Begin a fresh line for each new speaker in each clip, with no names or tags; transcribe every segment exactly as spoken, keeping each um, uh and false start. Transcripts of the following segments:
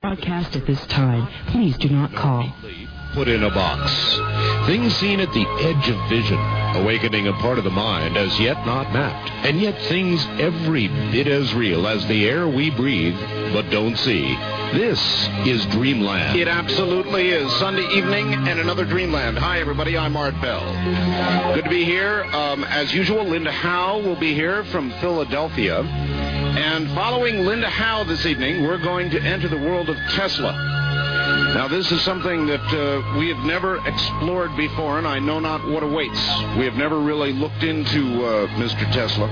Broadcast at this time. Please do not call.
Put in a box. Things seen at the edge of vision, awakening a part of the mind as yet not mapped, and yet things every bit as real as the air we breathe but don't see. This is Dreamland.
It absolutely is. Sunday evening and another Dreamland. Hi, everybody. I'm Art Bell. Good to be here. Um, as usual, Linda Howe will be here from Philadelphia. And following Linda Howe this evening, we're going to enter the world of Tesla. Now, this is something that uh, we have never explored before, and I know not what awaits. We have never really looked into uh, Mister Tesla.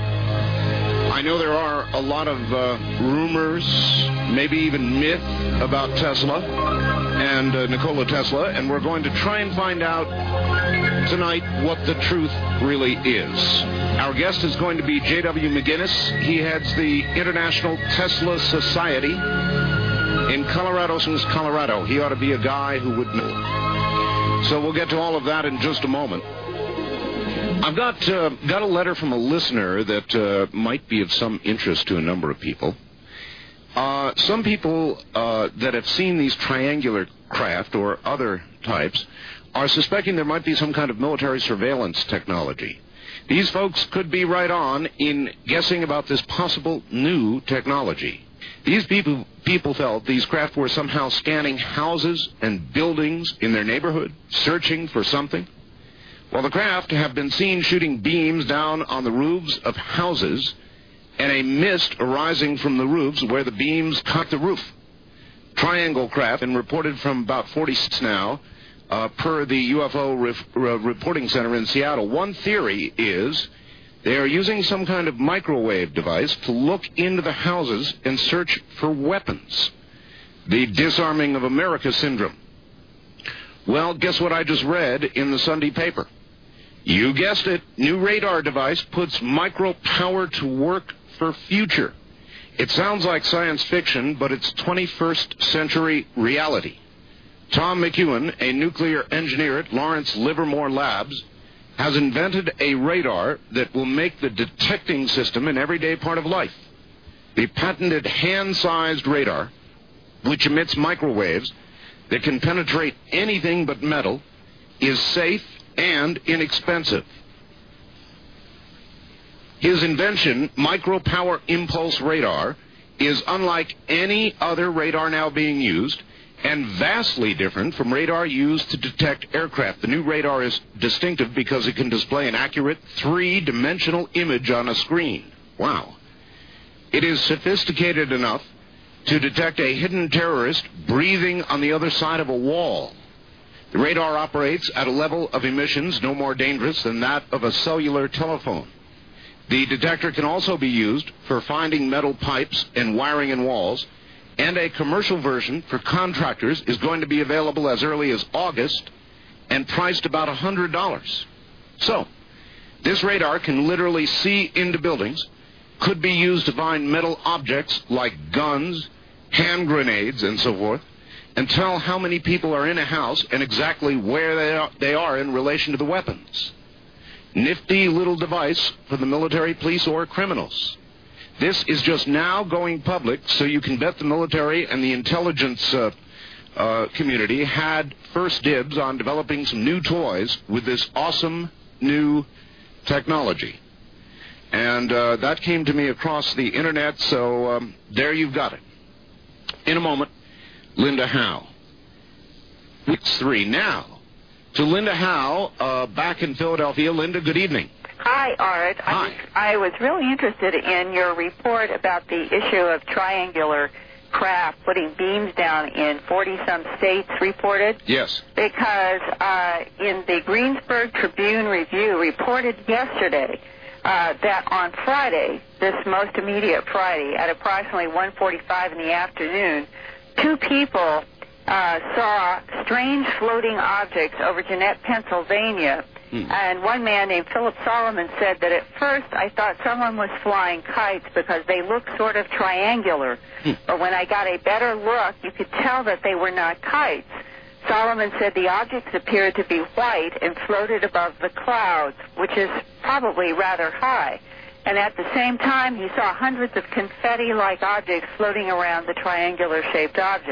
I know there are a lot of uh, rumors, maybe even myth about Tesla and uh, Nikola Tesla, and we're going to try and find out tonight what the truth really is. Our guest is going to be J W McGinnis. He heads the International Tesla Society in Colorado Springs, Colorado. He ought to be a guy who would know. So we'll get to all of that in just a moment. I've got uh, got a letter from a listener that uh, might be of some interest to a number of people. Uh, some people uh, that have seen these triangular craft or other types are suspecting there might be some kind of military surveillance technology. These folks could be right on in guessing about this possible new technology. These people, people felt these craft were somehow scanning houses and buildings in their neighborhood, searching for something. Well, the craft have been seen shooting beams down on the roofs of houses and a mist arising from the roofs where the beams cut the roof. Triangle craft, and reported from about forty-six now, uh, per the U F O ref, uh, reporting center in Seattle. One theory is they are using some kind of microwave device to look into the houses and search for weapons. The disarming of America syndrome. Well, guess what I just read in the Sunday paper? You guessed it. New radar device puts micro power to work for future. It sounds like science fiction, but it's twenty-first century reality. Tom McEwen, a nuclear engineer at Lawrence Livermore Labs, has invented a radar that will make the detecting system an everyday part of life. The patented hand-sized radar, which emits microwaves that can penetrate anything but metal, is safe and inexpensive. His invention, Micro Power Impulse Radar, is unlike any other radar now being used and vastly different from radar used to detect aircraft. The new radar is distinctive because it can display an accurate three-dimensional image on a screen. Wow. It is sophisticated enough to detect a hidden terrorist breathing on the other side of a wall. The radar operates at a level of emissions no more dangerous than that of a cellular telephone. The detector can also be used for finding metal pipes and wiring in walls, and a commercial version for contractors is going to be available as early as August and priced about one hundred dollars. So, this radar can literally see into buildings, could be used to find metal objects like guns, hand grenades, and so forth, and tell how many people are in a house and exactly where they are, they are in relation to the weapons. Nifty little device for the military, police, or criminals. This is just now going public, so you can bet the military and the intelligence uh, uh, community had first dibs on developing some new toys with this awesome new technology. And uh, that came to me across the internet, so um, there you've got it. In a moment, Linda Howe. Weeks three now. To Linda Howe, uh, back in Philadelphia. Linda, good evening.
Hi, Art.
Hi.
I was, I was really interested in your report about the issue of triangular craft putting beams down in forty-some states reported.
Yes.
Because uh, in the Greensburg Tribune Review reported yesterday uh, that on Friday, this most immediate Friday, at approximately one forty-five in the afternoon, two people uh, saw strange floating objects over Jeanette, Pennsylvania. Hmm. And one man named Philip Solomon said that at first I thought someone was flying kites because they looked sort of triangular. Hmm. But when I got a better look, you could tell that they were not kites. Solomon said the objects appeared to be white and floated above the clouds, which is probably rather high. And at the same time, he saw hundreds of confetti-like objects floating around the triangular-shaped objects.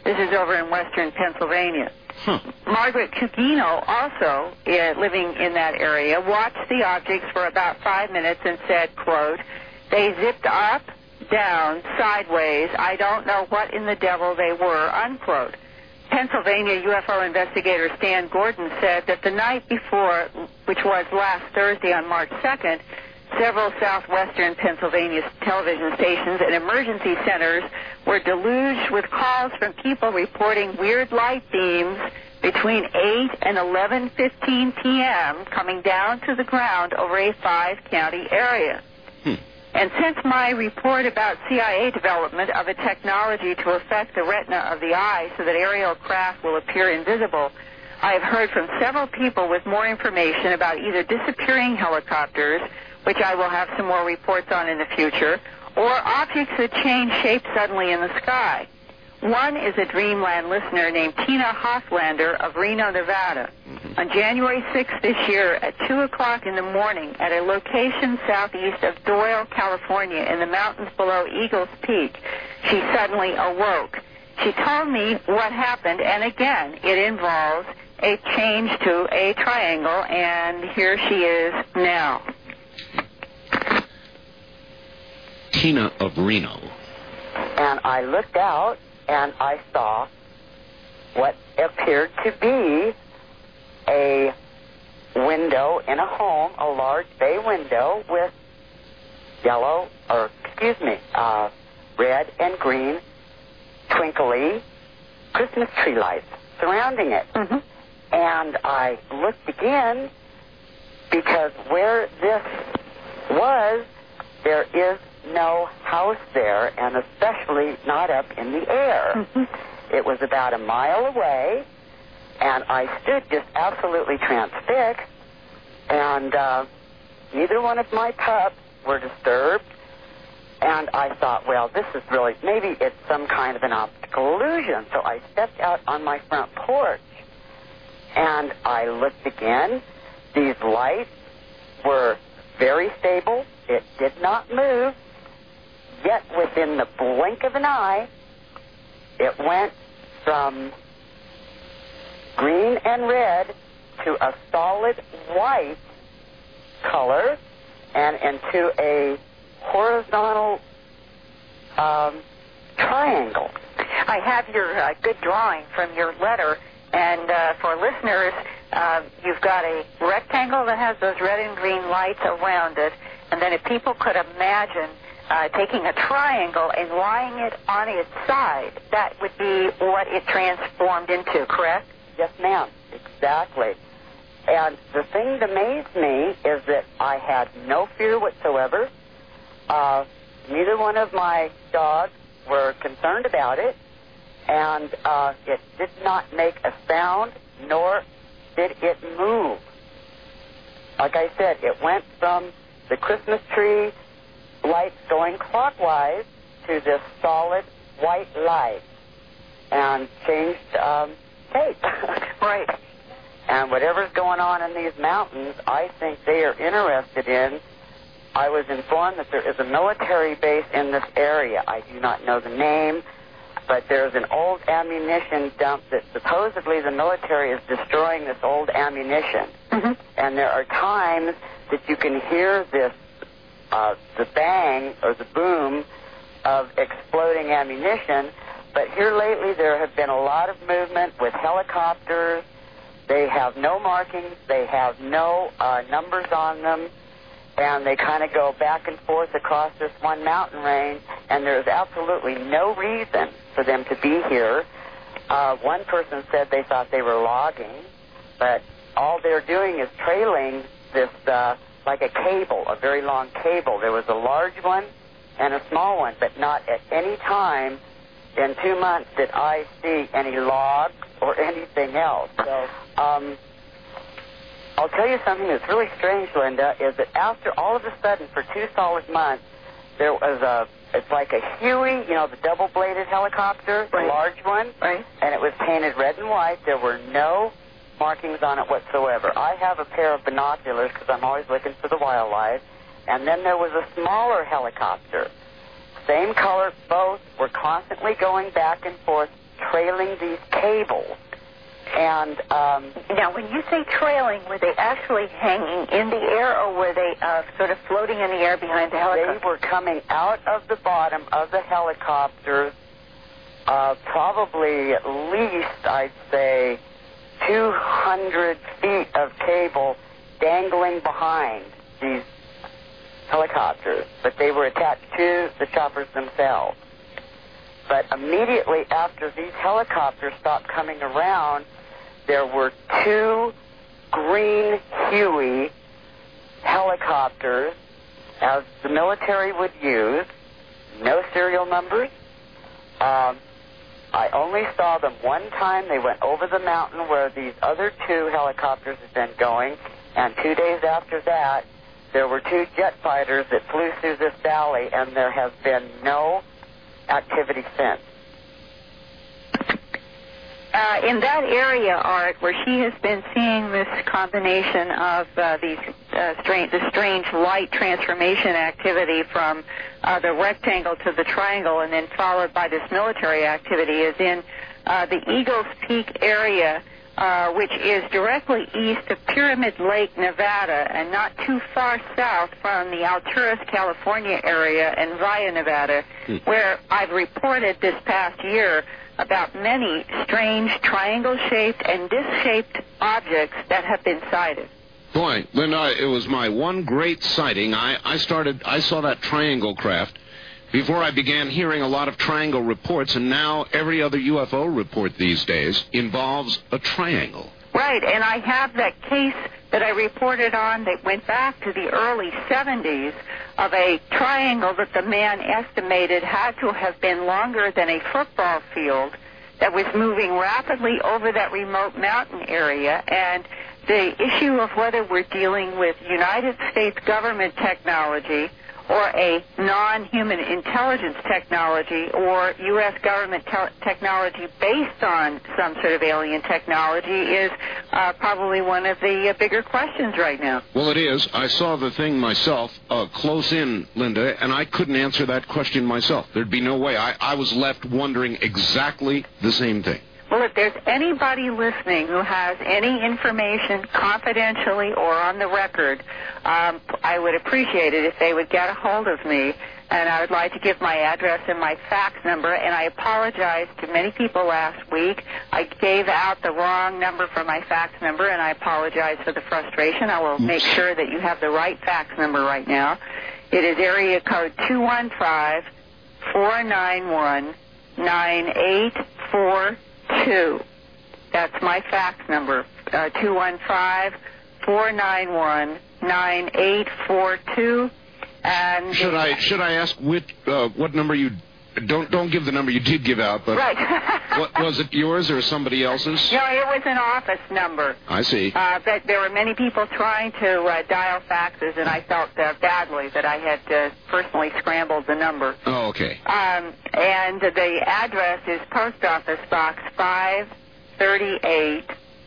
This is over in western Pennsylvania.
Huh.
Margaret Cugino, also uh, living in that area, watched the objects for about five minutes and said, quote, "They zipped up, down, sideways. I don't know what in the devil they were," unquote. Pennsylvania U F O investigator Stan Gordon said that the night before, which was last Thursday on March second, several southwestern Pennsylvania television stations and emergency centers were deluged with calls from people reporting weird light beams between eight and eleven fifteen p.m. coming down to the ground over a five-county area.
Hmm.
And since my report about C I A development of a technology to affect the retina of the eye so that aerial craft will appear invisible, I have heard from several people with more information about either disappearing helicopters, which I will have some more reports on in the future, or objects that change shape suddenly in the sky. One is a Dreamland listener named Tina Hofflander of Reno, Nevada. On January sixth this year at two o'clock in the morning at a location southeast of Doyle, California, in the mountains below Eagles Peak, she suddenly awoke. She told me what happened, and again, it involves a change to a triangle, and here she is now.
Tina of Reno.
And I looked out, and I saw what appeared to be a window in a home, a large bay window with yellow, or excuse me, uh, red and green twinkly Christmas tree lights surrounding it.
Mm-hmm.
And I looked again because where this was, there is no house there, and especially not up in the air.
Mm-hmm.
It was about a mile away, and I stood just absolutely transfixed, and uh, neither one of my pups were disturbed, and I thought, well, this is really, maybe it's some kind of an optical illusion. So I stepped out on my front porch, and I looked again. These lights were very stable. It did not move. Yet within the blink of an eye, it went from green and red to a solid white color and into a horizontal um, triangle.
I have your uh, good drawing from your letter, and uh, for listeners, uh, you've got a rectangle that has those red and green lights around it, and then if people could imagine uh, taking a triangle and lying it on its side, that would be what it transformed into, correct?
Yes, ma'am, exactly. And the thing that amazed me is that I had no fear whatsoever. Uh, neither one of my dogs were concerned about it, and uh, it did not make a sound, nor did it move. Like I said, it went from the Christmas tree lights going clockwise to this solid white light and changed um, shape.
Right.
And whatever's going on in these mountains, I think they are interested in. I was informed that there is a military base in this area. I do not know the name, but there's an old ammunition dump that supposedly the military is destroying this old ammunition.
Mm-hmm.
And there are times that you can hear this, uh, the bang or the boom of exploding ammunition. But here lately there have been a lot of movement with helicopters. They have no markings. They have no uh, numbers on them. And they kind of go back and forth across this one mountain range, and there's absolutely no reason for them to be here. Uh, one person said they thought they were logging, but all they're doing is trailing this, uh, like a cable, a very long cable. There was a large one and a small one, but not at any time in two months did I see any logs or anything else. So, um... I'll tell you something that's really strange, Linda, is that after all of a sudden, for two solid months, there was a, it's like a Huey, you know, the double-bladed helicopter,
right.
The large one,
right.
And it was painted red and white. There were no markings on it whatsoever. I have a pair of binoculars because I'm always looking for the wildlife. And then there was a smaller helicopter. Same color, both were constantly going back and forth trailing these cables. And um,
now, when you say trailing, were they actually hanging in the air, or were they uh, sort of floating in the air behind the helicopter?
They were coming out of the bottom of the helicopters, uh, probably at least, I'd say, two hundred feet of cable dangling behind these helicopters, but they were attached to the choppers themselves. But immediately after these helicopters stopped coming around, there were two green Huey helicopters, as the military would use, no serial numbers. Um, I only saw them one time. They went over the mountain where these other two helicopters had been going, and two days after that, there were two jet fighters that flew through this valley, and there has been no activity since.
Uh, in that area, Art, where she has been seeing this combination of uh, these uh, strange, the strange light transformation activity from uh, the rectangle to the triangle, and then followed by this military activity, is in uh, the Eagles Peak area, uh, which is directly east of Pyramid Lake, Nevada, and not too far south from the Alturas, California area and Via, Nevada, hmm. where I've reported this past year about many strange triangle-shaped and disc-shaped objects that have been sighted.
Boy, Linda, it was my one great sighting. I, I started, I saw that triangle craft before I began hearing a lot of triangle reports, and now every other U F O report these days involves a triangle.
Right, and I have that case that I reported on that went back to the early seventies of a triangle that the man estimated had to have been longer than a football field that was moving rapidly over that remote mountain area. And the issue of whether we're dealing with United States government technology or a non-human intelligence technology or U S government te- technology based on some sort of alien technology is uh, probably one of the uh, bigger questions right now.
Well, it is. I saw the thing myself uh, close in, Linda, and I couldn't answer that question myself. There'd be no way. I, I was left wondering exactly the same thing.
Well, if there's anybody listening who has any information confidentially or on the record, um, I would appreciate it if they would get a hold of me. And I would like to give my address and my fax number. And I apologize to many people last week. I gave out the wrong number for my fax number, and I apologize for the frustration. I will make sure that you have the right fax number right now. It is area code two one five, four nine one, nine eight four two. That's my fax number, uh, two one five, four nine one, nine eight four two. And
should I should I ask which uh, what number you don't don't give the number you did give out, but
right.
what, was it yours or somebody else's?
No, it was an office number.
I see.
Uh, but there were many people trying to uh, dial faxes, and I felt uh, badly that I had uh, personally scrambled the number.
Oh, okay.
Um, and the address is Post Office Box five thirty-eight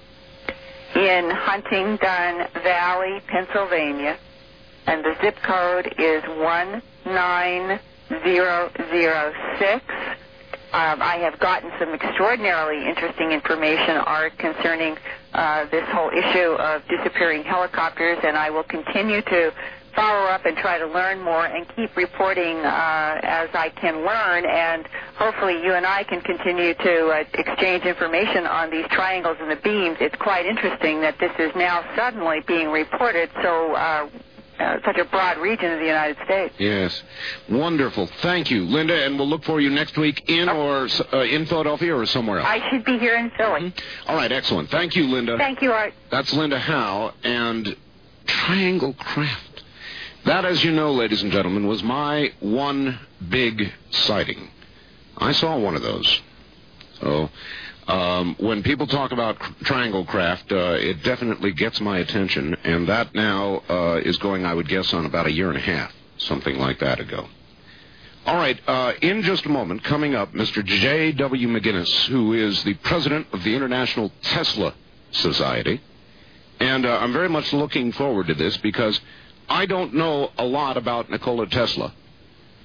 in Huntingdon Valley, Pennsylvania, and the zip code is one nine zero zero six. Um, I have gotten some extraordinarily interesting information, Art, concerning uh, this whole issue of disappearing helicopters, and I will continue to follow up and try to learn more and keep reporting uh, as I can learn, and hopefully you and I can continue to uh, exchange information on these triangles and the beams. It's quite interesting that this is now suddenly being reported so uh, Uh, such a broad region of the United States.
Yes. Wonderful. Thank you, Linda, and we'll look for you next week in or uh, in Philadelphia or somewhere else.
I should be here in Philly.
Mm-hmm. All right, excellent. Thank you, Linda.
Thank you, Art.
That's Linda Howe and Triangle Craft. That, as you know, ladies and gentlemen, was my one big sighting. I saw one of those. So Um, when people talk about triangle craft, uh, it definitely gets my attention, and that now uh, is going, I would guess, on about a year and a half, something like that ago. All right, uh, in just a moment, coming up, Mister J W McGinnis, who is the president of the International Tesla Society, and uh, I'm very much looking forward to this because I don't know a lot about Nikola Tesla.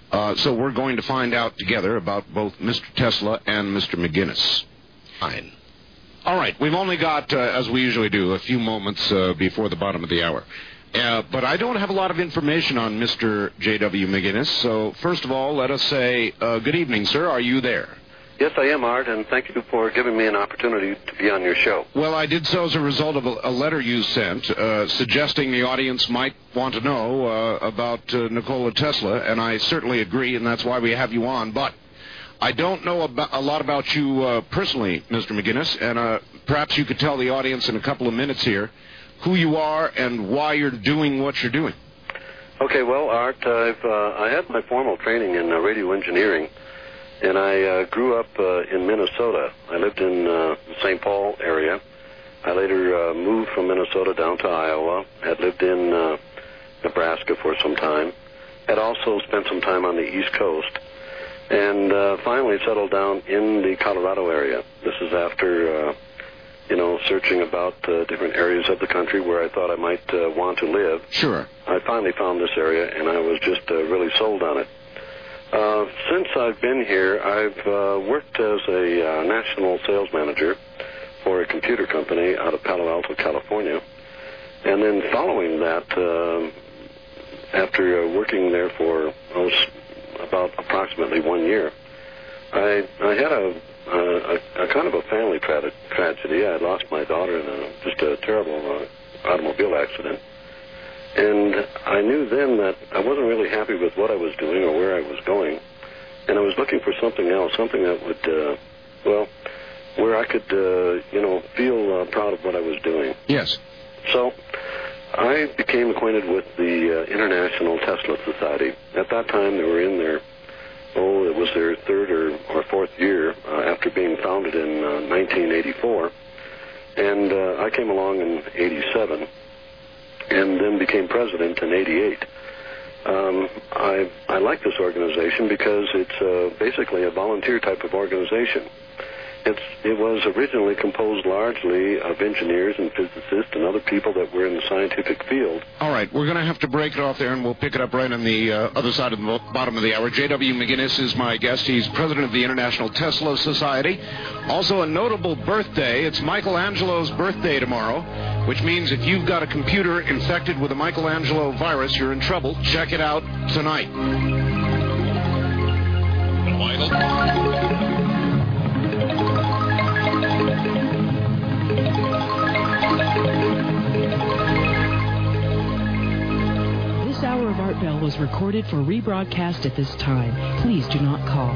Uh, so we're going to find out together about both Mister Tesla and Mister McGinnis. Fine. All right, we've only got, uh, as we usually do, a few moments uh, before the bottom of the hour. Uh, but I don't have a lot of information on Mister J W. McGinnis, so first of all, let us say uh, good evening, sir. Are you there?
Yes, I am, Art, and thank you for giving me an opportunity to be on your show.
Well, I did so as a result of a, a letter you sent uh, suggesting the audience might want to know uh, about uh, Nikola Tesla, and I certainly agree, and that's why we have you on. But I don't know about, a lot about you uh, personally, Mister McGinnis, and uh, perhaps you could tell the audience in a couple of minutes here who you are and why you're doing what you're doing.
Okay, well, Art, I've uh, I had my formal training in uh, radio engineering. And I uh, grew up uh, in Minnesota. I lived in uh, the Saint Paul area. I later uh, moved from Minnesota down to Iowa. Had lived in uh, Nebraska for some time. Had also spent some time on the East Coast. And uh, finally settled down in the Colorado area. This is after, uh, you know, searching about uh, different areas of the country where I thought I might uh, want to live.
Sure.
I finally found this area, and I was just uh, really sold on it. Uh, since I've been here, I've uh, worked as a uh, national sales manager for a computer company out of Palo Alto, California. And then following that, uh, after uh, working there for oh, about approximately one year, I, I had a, a, a kind of a family tra- tragedy. I lost my daughter in a, just a terrible uh, automobile accident. And I knew then that I wasn't really happy with what I was doing or where I was going. And I was looking for something else, something that would, uh, well, where I could, uh, you know, feel uh, proud of what I was doing.
Yes.
So I became acquainted with the uh, International Tesla Society. At that time, they were in their, oh, it was their third or, or fourth year uh, after being founded in uh, nineteen eighty-four. And uh, I came along in eighty-seven. And then became president in eighty-eight. Um, I, I like this organization because it's uh, basically a volunteer type of organization. It's, it was originally composed largely of engineers and physicists and other people that were in the scientific field.
All right, we're going to have to break it off there, and we'll pick it up right on the uh, other side of the bottom of the hour. J W. McGinnis is my guest. He's president of the International Tesla Society. Also a notable birthday. It's Michelangelo's birthday tomorrow, which means if you've got a computer infected with a Michelangelo virus, you're in trouble. Check it out tonight.
This hour of Art Bell was recorded for rebroadcast at this time. Please do not call.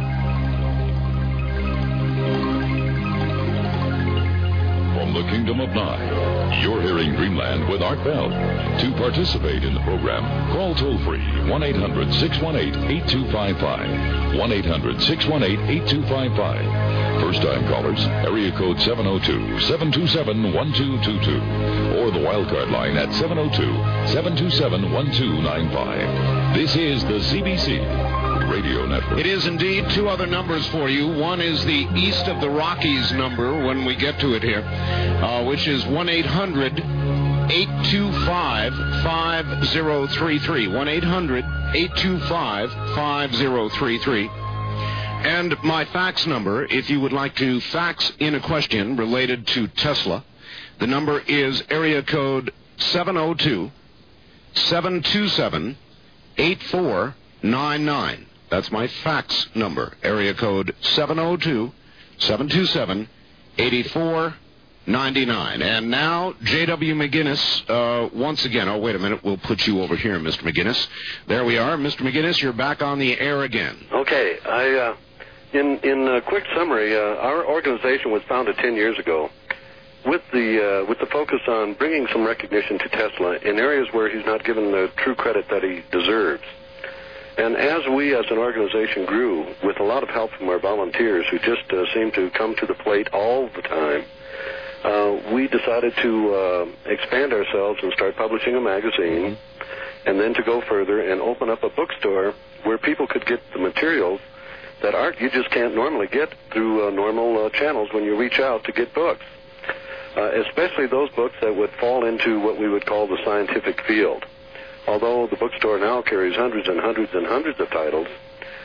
From the Kingdom of Nine, you're hearing Dreamland with Art Bell. To participate in the program, call toll-free one eight hundred six one eight eight two five five. one eight hundred six one eight eight two five five. First-time callers, area code seven oh two, seven two seven, one two two two. Or the wildcard line at seven oh two, seven two seven, one two nine five. This is the C B C Radio Network.
It is indeed two other numbers for you. One is the East of the Rockies number when we get to it here, uh, which is one eight hundred eight two five five oh three three. one eight hundred eight two five five oh three three. And my fax number, if you would like to fax in a question related to Tesla, the number is area code seven oh two, seven two seven, eight four nine nine. That's my fax number, area code seven oh two, seven two seven, eight four nine nine. And now, J W. McGinnis, uh, once again, oh, wait a minute, we'll put you over here, Mister McGinnis. There we are. Mister McGinnis, you're back on the air again.
Okay, I, uh, in, in a quick summary, uh, our organization was founded ten years ago with the, uh, with the focus on bringing some recognition to Tesla in areas where he's not given the true credit that he deserves. And as we as an organization grew, with a lot of help from our volunteers who just uh, seem to come to the plate all the time, uh, we decided to uh, expand ourselves and start publishing a magazine, and then to go further and open up a bookstore where people could get the materials that art you just can't normally get through uh, normal uh, channels when you reach out to get books, uh, especially those books that would fall into what we would call the scientific field. Although the bookstore now carries hundreds and hundreds and hundreds of titles,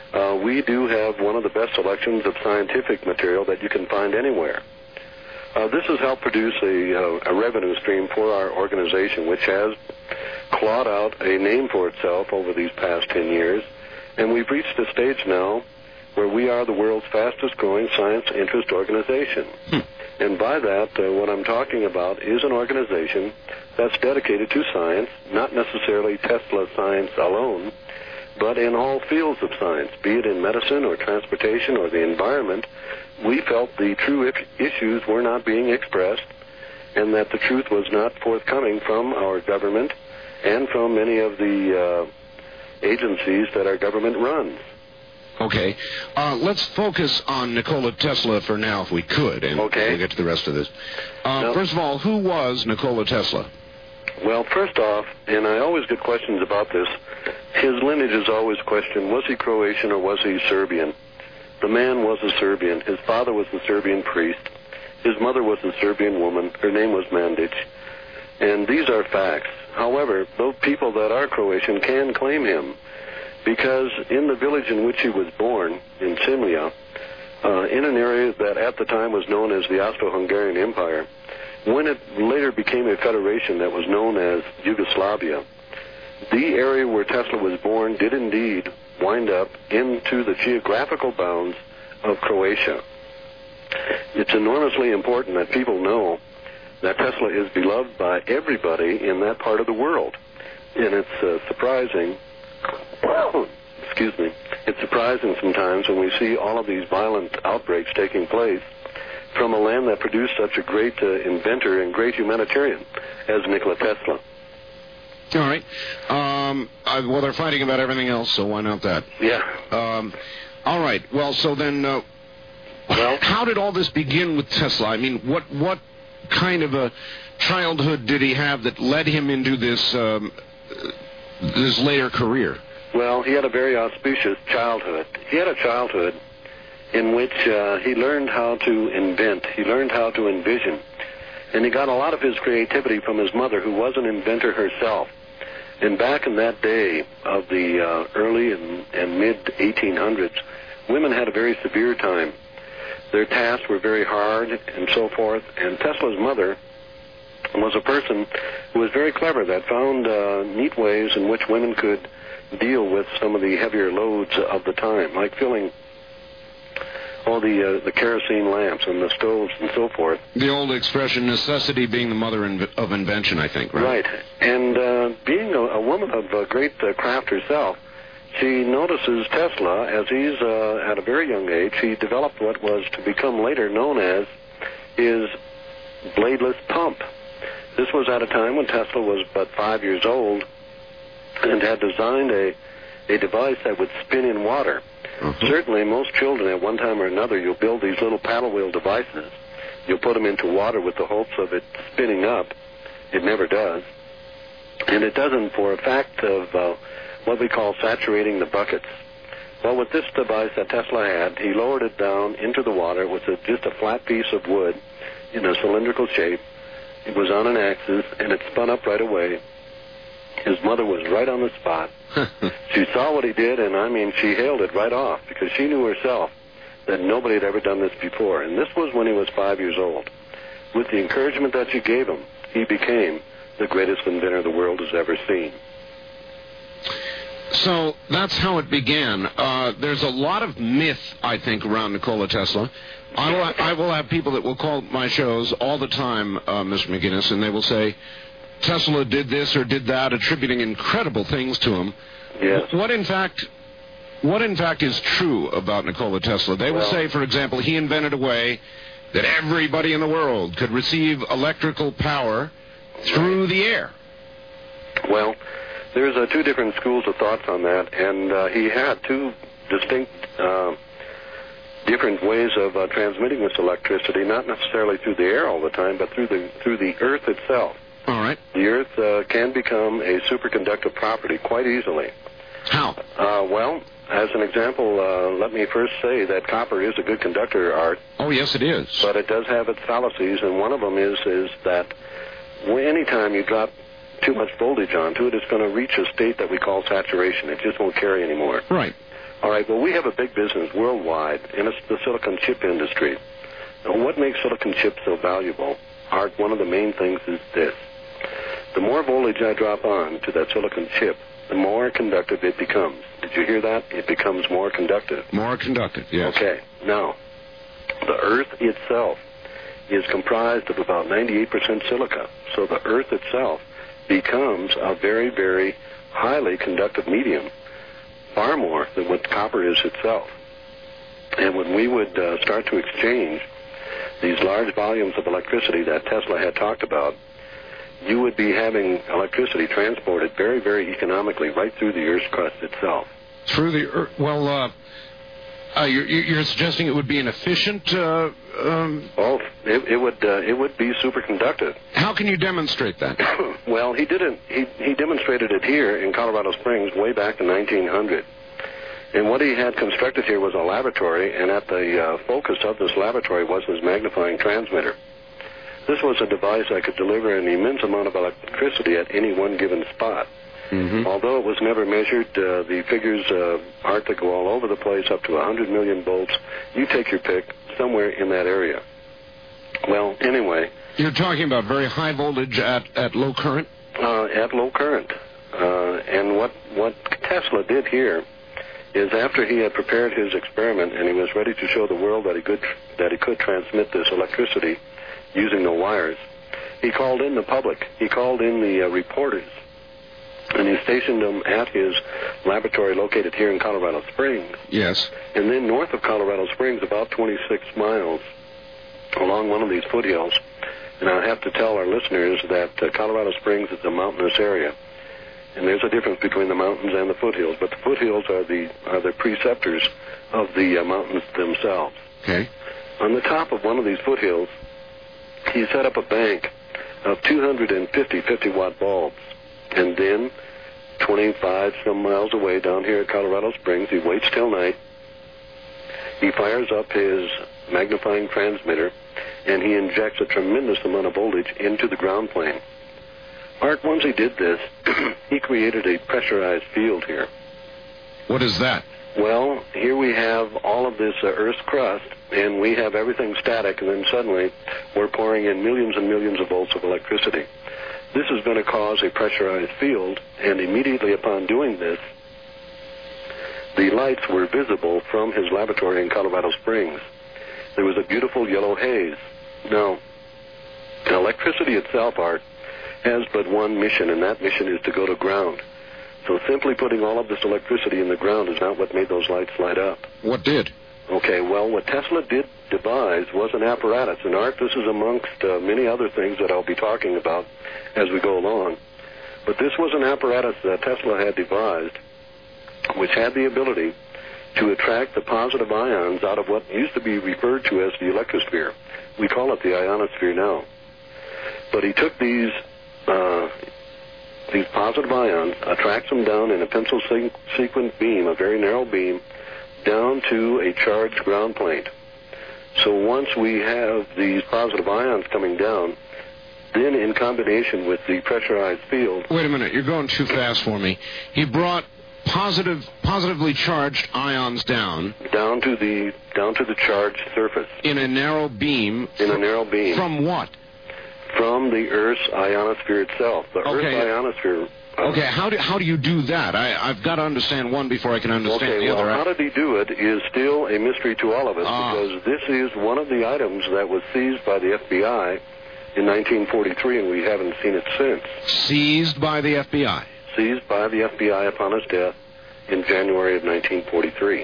uh, we do have one of the best selections of scientific material that you can find anywhere. Uh, this has helped produce a, uh, a revenue stream for our organization, which has clawed out a name for itself over these past ten years. And we've reached a stage now where we are the world's fastest growing science interest organization. Hmm. And by that, uh, what I'm talking about is an organization that's dedicated to science, not necessarily Tesla science alone, but in all fields of science, be it in medicine or transportation or the environment. We felt the true issues were not being expressed and that the truth was not forthcoming from our government and from many of the uh, agencies that our government runs.
Okay. Uh, let's focus on Nikola Tesla for now, if we could, and
okay.
we'll get to the rest of this. Uh,
no.
First of all, who was Nikola Tesla?
Well, first off, and I always get questions about this, his lineage is always questioned. Was he Croatian or was he Serbian? The man was a Serbian. His father was a Serbian priest. His mother was a Serbian woman. Her name was Mandic. And these are facts. However, those people that are Croatian can claim him because in the village in which he was born, in Simlja, uh, in an area that at the time was known as the Austro-Hungarian Empire, when it later became a federation that was known as Yugoslavia, the area where Tesla was born did indeed wind up into the geographical bounds of Croatia. It's enormously important that people know that Tesla is beloved by everybody in that part of the world. And it's uh, surprising, excuse me, it's surprising sometimes when we see all of these violent outbreaks taking place from a land that produced such a great uh, inventor and great humanitarian as Nikola Tesla.
All right. Um, uh, well, they're fighting about everything else, so why not that?
Yeah.
Um, all right. Well, so then, uh,
well,
how did all this begin with Tesla? I mean, what what kind of a childhood did he have that led him into this um, this later career?
Well, he had a very auspicious childhood. He had a childhood in which uh, he learned how to invent. He learned how to envision. And he got a lot of his creativity from his mother, who was an inventor herself. And back in that day of the uh, early and, and mid eighteen hundreds, women had a very severe time. Their tasks were very hard and so forth. And Tesla's mother was a person who was very clever, that found uh, neat ways in which women could deal with some of the heavier loads of the time, like filling all the uh, the kerosene lamps and the stoves and so forth.
The old expression, necessity being the mother inv- of invention, I think, right?
Right. And uh, being a, a woman of uh, great uh, craft herself, she notices Tesla as he's, uh, at a very young age, he developed what was to become later known as his bladeless pump. This was at a time when Tesla was but five years old and had designed a, a device that would spin in water. Mm-hmm. Certainly, most children at one time or another, you'll build these little paddle wheel devices. You'll put them into water with the hopes of it spinning up. It never does. And it doesn't for a fact of uh, what we call saturating the buckets. Well, with this device that Tesla had, he lowered it down into the water. It was a, just a flat piece of wood in a cylindrical shape. It was on an axis, and it spun up right away. His mother was right on the spot. She saw what he did, and, I mean, she hailed it right off because she knew herself that nobody had ever done this before. And this was when he was five years old. With the encouragement that she gave him, he became the greatest inventor the world has ever seen.
So that's how it began. Uh, there's a lot of myth, I think, around Nikola Tesla. I will, I will have people that will call my shows all the time, uh, Mister McGinnis, and they will say, Tesla did this or did that, attributing incredible things to him.
Yes.
What in fact, what in fact is true about Nikola Tesla? They will
well,
say, for example, he invented a way that everybody in the world could receive electrical power through the air.
Well, there's uh, two different schools of thoughts on that, and uh, he had two distinct uh, different ways of uh, transmitting this electricity, not necessarily through the air all the time, but through the through the earth itself.
All right.
The Earth uh, can become a superconductive property quite easily.
How?
Uh, well, as an example, uh, let me first say that copper is a good conductor, Art.
Oh, yes, it is.
But it does have its fallacies, and one of them is is that any time you drop too much voltage onto it, it's going to reach a state that we call saturation. It just won't carry anymore.
Right.
All right, well, we have a big business worldwide, and it's the silicon chip industry. Now, what makes silicon chips so valuable? Art, one of the main things is this. The more voltage I drop on to that silicon chip, the more conductive it becomes. Did you hear that? It becomes more conductive.
More conductive, yes.
Okay. Now, the Earth itself is comprised of about ninety-eight percent silica. So the Earth itself becomes a very, very highly conductive medium, far more than what copper is itself. And when we would uh, start to exchange these large volumes of electricity that Tesla had talked about, you would be having electricity transported very, very economically right through the Earth's crust itself.
Through the Earth? Well, uh, uh, you're, you're suggesting it would be an efficient... Uh, um...
Oh, it, it would uh, it would be superconductive.
How can you demonstrate that?
Well, he didn't. He, he demonstrated it here in Colorado Springs way back in nineteen hundred. And what he had constructed here was a laboratory, and at the uh, focus of this laboratory was his magnifying transmitter. This was a device that could deliver an immense amount of electricity at any one given spot.
Mm-hmm.
Although it was never measured, uh, the figures uh, are to go all over the place, up to one hundred million volts. You take your pick, somewhere in that area. Well, anyway.
You're talking about very high voltage at, at low current?
Uh, at low current. Uh, and what, what Tesla did here is after he had prepared his experiment and he was ready to show the world that he could, that he could transmit this electricity using the wires, he called in the public. He called in the uh, reporters, and he stationed them at his laboratory located here in Colorado Springs.
Yes.
And then north of Colorado Springs, about twenty-six miles along one of these foothills, and I have to tell our listeners that uh, Colorado Springs is a mountainous area, and there's a difference between the mountains and the foothills, but the foothills are the are the preceptors of the uh, mountains themselves.
Okay.
On the top of one of these foothills, he set up a bank of two hundred fifty fifty-watt bulbs. And then, twenty-five some miles away down here at Colorado Springs, he waits till night. He fires up his magnifying transmitter, and he injects a tremendous amount of voltage into the ground plane. Art, once he did this, he created a pressurized field here.
What is that?
Well, here we have all of this uh, Earth's crust, and we have everything static, and then suddenly we're pouring in millions and millions of volts of electricity. This is going to cause a pressurized field, and immediately upon doing this, the lights were visible from his laboratory in Colorado Springs. There was a beautiful yellow haze. Now, electricity itself, Art, has but one mission, and that mission is to go to ground. So simply putting all of this electricity in the ground is not what made those lights light up.
What did?
Okay, well, what Tesla did devise was an apparatus. And, Art, this is amongst uh, many other things that I'll be talking about as we go along. But this was an apparatus that Tesla had devised, which had the ability to attract the positive ions out of what used to be referred to as the electrosphere. We call it the ionosphere now. But he took these uh, these positive ions, attracts them down in a pencil sequence beam, a very narrow beam, down to a charged ground plane. So once we have these positive ions coming down, then in combination with the pressurized field...
Wait a minute, you're going too fast for me. He brought positive, positively charged ions down...
Down to the down to the charged surface.
In a narrow beam...
In a narrow beam.
From what?
From the Earth's ionosphere itself. The
okay.
Earth's ionosphere...
Okay, how do, how do you do that? I, I've got to understand one before I can understand
okay,
the
well,
other.
How did he do it is still a mystery to all of us,
ah.
because this is one of the items that was seized by the F B I in nineteen forty-three, and we haven't seen it since.
Seized by the F B I?
Seized by the F B I upon his death in January of nineteen forty-three.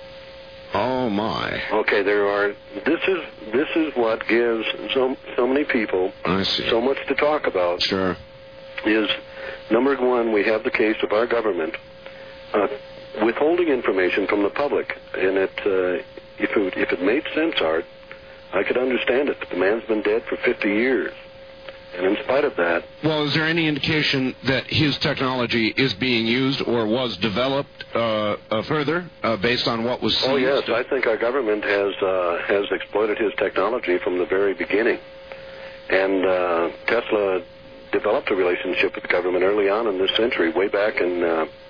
Oh, my.
Okay, there are... This is this is what gives so, so many people
I see.
so much to talk about.
Sure.
Is... Number one, we have the case of our government uh, withholding information from the public. And it, uh, if, it, if it made sense, Art, I could understand it. But the man's been dead for fifty years. And in spite of that...
Well, is there any indication that his technology is being used or was developed uh, uh, further uh, based on what was seized?
Oh, yes. I think our government has, uh, has exploited his technology from the very beginning. And uh, Tesla... developed a relationship with the government early on in this century, way back in uh,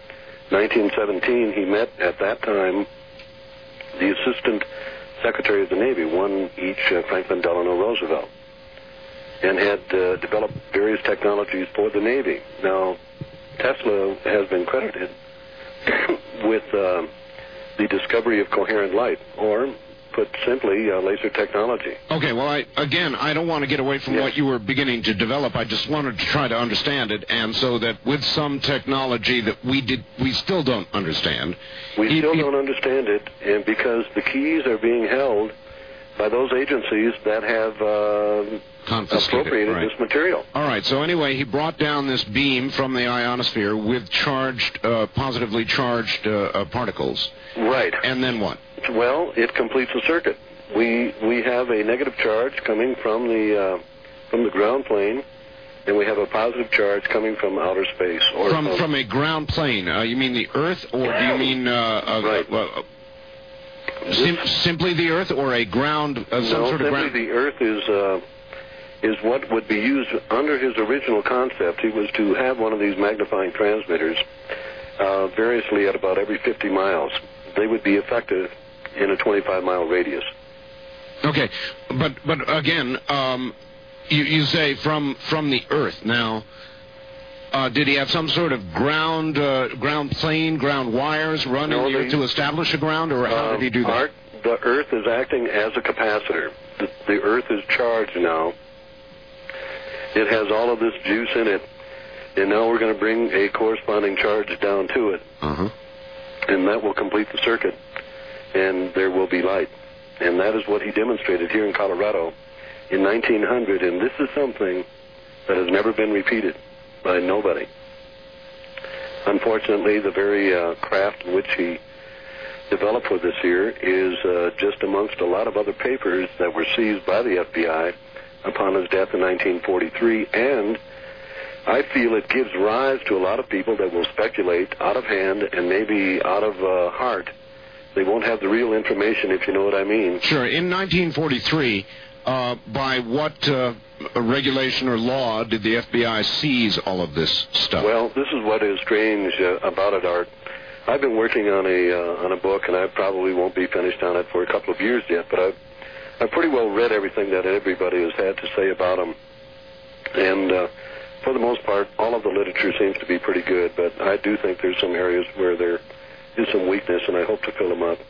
nineteen seventeen, he met at that time the Assistant Secretary of the Navy, one each uh, Franklin Delano Roosevelt, and had uh, developed various technologies for the Navy. Now, Tesla has been credited with uh, the discovery of coherent light, or put simply, uh, laser technology.
Okay, well, I, again, I don't want to get away from
yes.
what you were beginning to develop. I just wanted to try to understand it, and so that with some technology that we did, we still don't understand.
We
it,
still
it,
don't understand it, and because the keys are being held by those agencies that have uh, appropriated
right.
this material.
All right, so anyway, he brought down this beam from the ionosphere with charged, uh, positively charged uh, uh, particles.
Right.
And then what?
Well, it completes the circuit. We we have a negative charge coming from the uh, from the ground plane, and we have a positive charge coming from outer space. Or
from
from,
from a ground plane. Uh, you mean the Earth, or do you mean uh, uh,
right.
uh, uh, sim- simply the Earth, or a ground, uh, some
no,
sort of
simply
ground?
the Earth is uh, is what would be used under his original concept. He was to have one of these magnifying transmitters uh, variously at about every fifty miles. They would be effective in a twenty-five mile radius.
Okay, but but again, um, you, you say from from the Earth. Now, uh, did he have some sort of ground uh, ground plane, ground wires running
no,
the Earth to establish a ground, or how
um,
did he do that?
Art, the Earth is acting as a capacitor. The, the Earth is charged now. It has all of this juice in it, and now we're going to bring a corresponding charge down to it.
Uh-huh.
And that will complete the circuit, and there will be light. And that is what he demonstrated here in Colorado in nineteen hundred, and this is something that has never been repeated by nobody. Unfortunately, the very uh, craft in which he developed for this here is uh, just amongst a lot of other papers that were seized by the F B I upon his death in nineteen forty-three, and I feel it gives rise to a lot of people that will speculate out of hand and maybe out of uh, heart. They won't have the real information, if you know what I mean.
Sure. In nineteen forty-three, uh, by what uh, regulation or law did the F B I seize all of this stuff?
Well, this is what is strange uh, about it, Art. I've been working on a uh, on a book, and I probably won't be finished on it for a couple of years yet, but I've, I've pretty well read everything that everybody has had to say about them. And uh, for the most part, all of the literature seems to be pretty good, but I do think there's some areas where there is some weakness, and I hope to fill them up.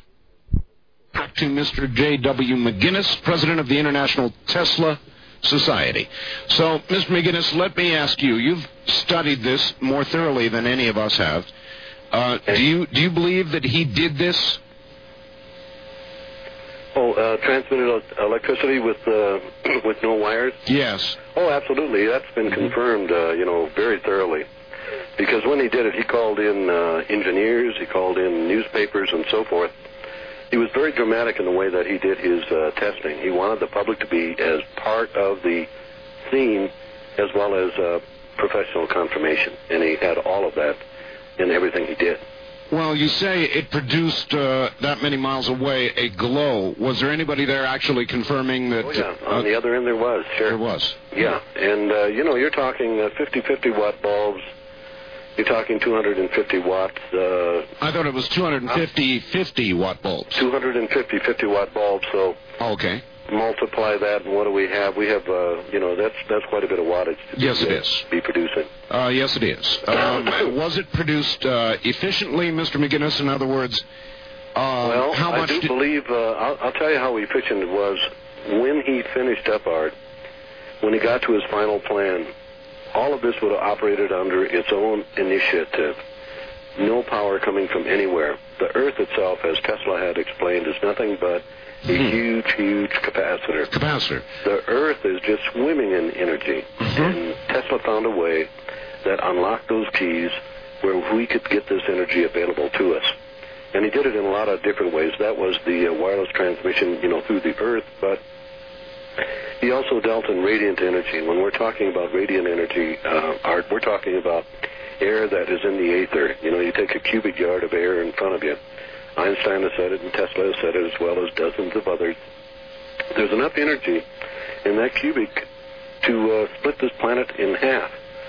Back to Mister J W McGinnis, president of the International Tesla Society. So, Mister McGinnis, let me ask you, you've studied this more thoroughly than any of us have. Uh, do you do you believe that he did this?
Oh, uh, transmitted electricity with uh, with no wires?
Yes.
Oh, absolutely. That's been mm-hmm. confirmed, uh, you know, very thoroughly. Because when he did it, he called in uh, engineers, he called in newspapers and so forth. He was very dramatic in the way that he did his uh, testing. He wanted the public to be as part of the scene as well as uh, professional confirmation. And he had all of that in everything he did.
Well, you say it produced uh, that many miles away a glow. Was there anybody there actually confirming that?
Oh, yeah.
Uh,
On the other end there was, sure.
There was.
Yeah. And, uh, you know, you're talking uh, fifty fifty watt bulbs. You're talking two hundred fifty watts. Uh,
I thought it was two hundred fifty fifty watt bulbs.
two hundred fifty fifty watt bulbs, so...
Okay.
Multiply that, and what do we have? We have, uh, you know, that's that's quite a bit of wattage to
yes,
be,
it
uh,
is.
be producing.
Uh, yes, it is. Um, was it produced uh, efficiently, Mister McGinnis? In other words, uh,
well,
how much
I do
did...
believe, uh, I'll, I'll tell you how efficient it was. When he finished up Art, when he got to his final plan, all of this would have operated under its own initiative. No power coming from anywhere. The Earth itself, as Tesla had explained, is nothing but a mm-hmm. huge, huge capacitor.
Capacitor.
The Earth is just swimming in energy. Mm-hmm. And Tesla found a way that unlocked those keys where we could get this energy available to us. And he did it in a lot of different ways. That was the uh, wireless transmission, you know, through the Earth, but he also dealt in radiant energy. When we're talking about radiant energy, uh, Art, we're talking about air that is in the aether. You know, you take a cubic yard of air in front of you. Einstein has said it, and Tesla has said it, as well as dozens of others. There's enough energy in that cubic to uh, split this planet in half.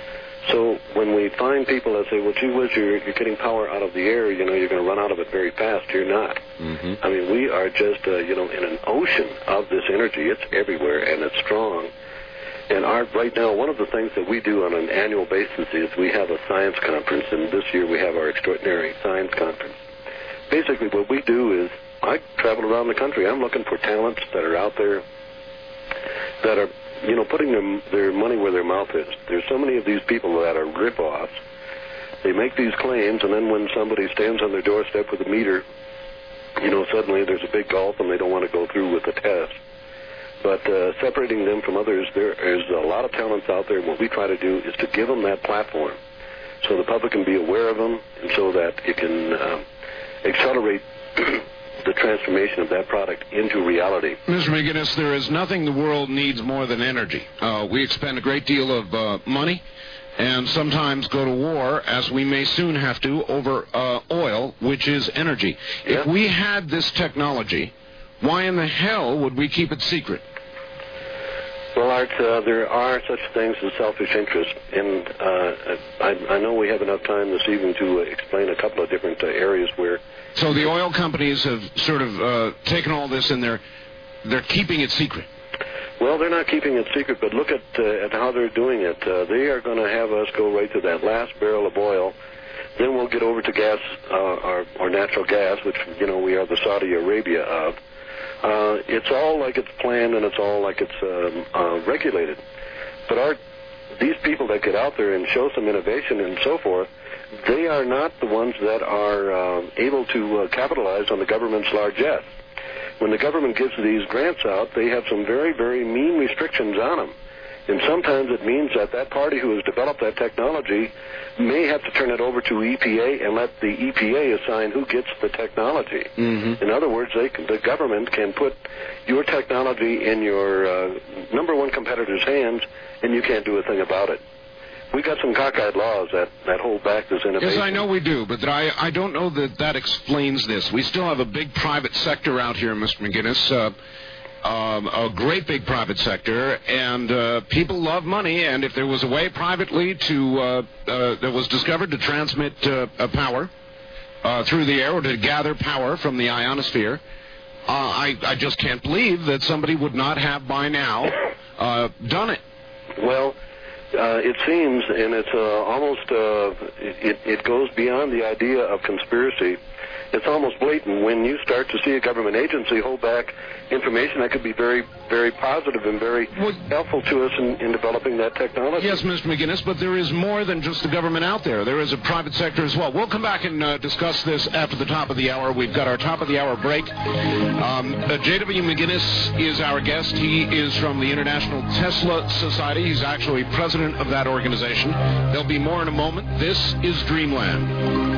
So when we find people that say, well, gee whiz, you're, you're getting power out of the air, you know, you're going to run out of it very fast. You're not.
Mm-hmm.
I mean, we are just, uh, you know, in an ocean of this energy. It's everywhere, and it's strong. And our, right now, one of the things that we do on an annual basis is we have a science conference, and this year we have our extraordinary science conference. Basically, what we do is I travel around the country. I'm looking for talents that are out there that are, you know, putting their, their money where their mouth is. There's so many of these people that are rip-offs. They make these claims, and then when somebody stands on their doorstep with a meter, you know, suddenly there's a big gulf, and they don't want to go through with the test. But uh, separating them from others, there is a lot of talents out there. What we try to do is to give them that platform so the public can be aware of them, and so that it can uh, accelerate the transformation of that product into reality.
Mister McGinnis, there is nothing the world needs more than energy. Uh, we expend a great deal of uh, money and sometimes go to war, as we may soon have to, over uh, oil, which is energy.
Yeah.
If we had this technology, why in the hell would we keep it secret?
Well, Art, uh, there are such things as selfish interest, and uh, I, I know we have enough time this evening to uh, explain a couple of different uh, areas where...
So the oil companies have sort of uh, taken all this and they're, they're keeping it secret.
Well, they're not keeping it secret, but look at, uh, at how they're doing it. Uh, they are going to have us go right to that last barrel of oil. Then we'll get over to gas, uh, or, or natural gas, which, you know, we are the Saudi Arabia of. Uh, it's all like it's planned, and it's all like it's um, uh, regulated. But our, these people that get out there and show some innovation and so forth, they are not the ones that are uh, able to uh, capitalize on the government's largesse. When the government gives these grants out, they have some very, very mean restrictions on them. And sometimes it means that that party who has developed that technology may have to turn it over to E P A and let the E P A assign who gets the technology.
Mm-hmm.
In other words, they can, the government can put your technology in your uh, number one competitor's hands, and you can't do a thing about it. We got some cockeyed laws that, that hold back this innovation.
Yes, I know we do, but I, I don't know that that explains this. We still have a big private sector out here, Mister McGinnis, uh, um, a great big private sector, and uh, people love money, and if there was a way privately to, uh, uh, that was discovered to transmit uh, uh, power uh, through the air or to gather power from the ionosphere, uh, I, I just can't believe that somebody would not have by now uh, done it.
Well... Uh, it seems, and it's uh, almost, uh, it, it goes beyond the idea of conspiracy. It's almost blatant when you start to see a government agency hold back information that could be very, very positive and very well, helpful to us in, in developing that technology.
Yes, Mister McGinnis, but there is more than just the government out there. There is a private sector as well. We'll come back and uh, discuss this after the top of the hour. We've got our top of the hour break. Um, uh, J W McGinnis is our guest. He is from the International Tesla Society. He's actually president of that organization. There'll be more in a moment. This is Dreamland.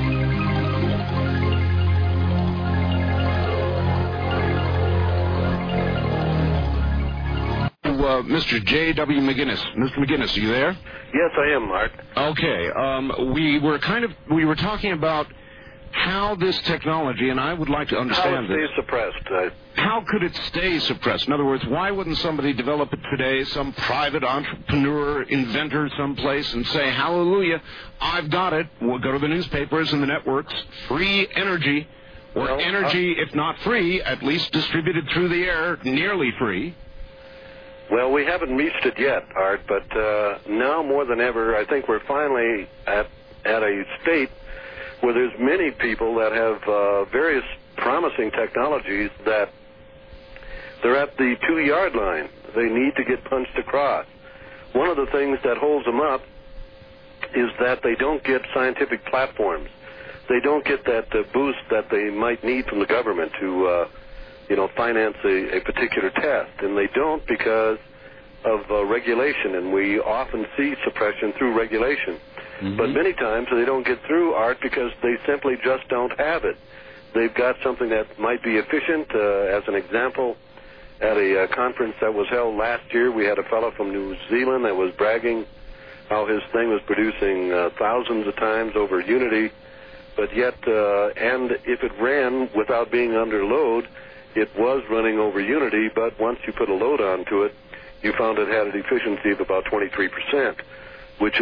Uh, Mister J W McGinnis. Mister McGinnis, are you there?
Yes, I am, Mark.
Okay. Um, we were kind of we were talking about how this technology, and I would like to understand
how it stays
this.
suppressed. Uh,
how could it stay suppressed? In other words, why wouldn't somebody develop it today, some private entrepreneur, inventor someplace, and say, hallelujah, I've got it. We'll go to the newspapers and the networks, free energy, or
well,
energy,
uh,
if not free, at least distributed through the air, nearly free.
Well, we haven't reached it yet, Art, but uh, now more than ever, I think we're finally at, at a state where there's many people that have uh, various promising technologies that they're at the two-yard line. They need to get punched across. One of the things that holds them up is that they don't get scientific platforms. They don't get that uh, boost that they might need from the government to uh, you know, finance a, a particular test, and they don't because of uh, regulation, and we often see suppression through regulation. Mm-hmm. But many times they don't get through, Art, because they simply just don't have it. They've got something that might be efficient. Uh, as an example, at a uh, conference that was held last year, we had a fellow from New Zealand that was bragging how his thing was producing uh, thousands of times over Unity, but yet, uh, and if it ran without being under load, it was running over Unity, but once you put a load onto it, you found it had an efficiency of about twenty-three percent, which is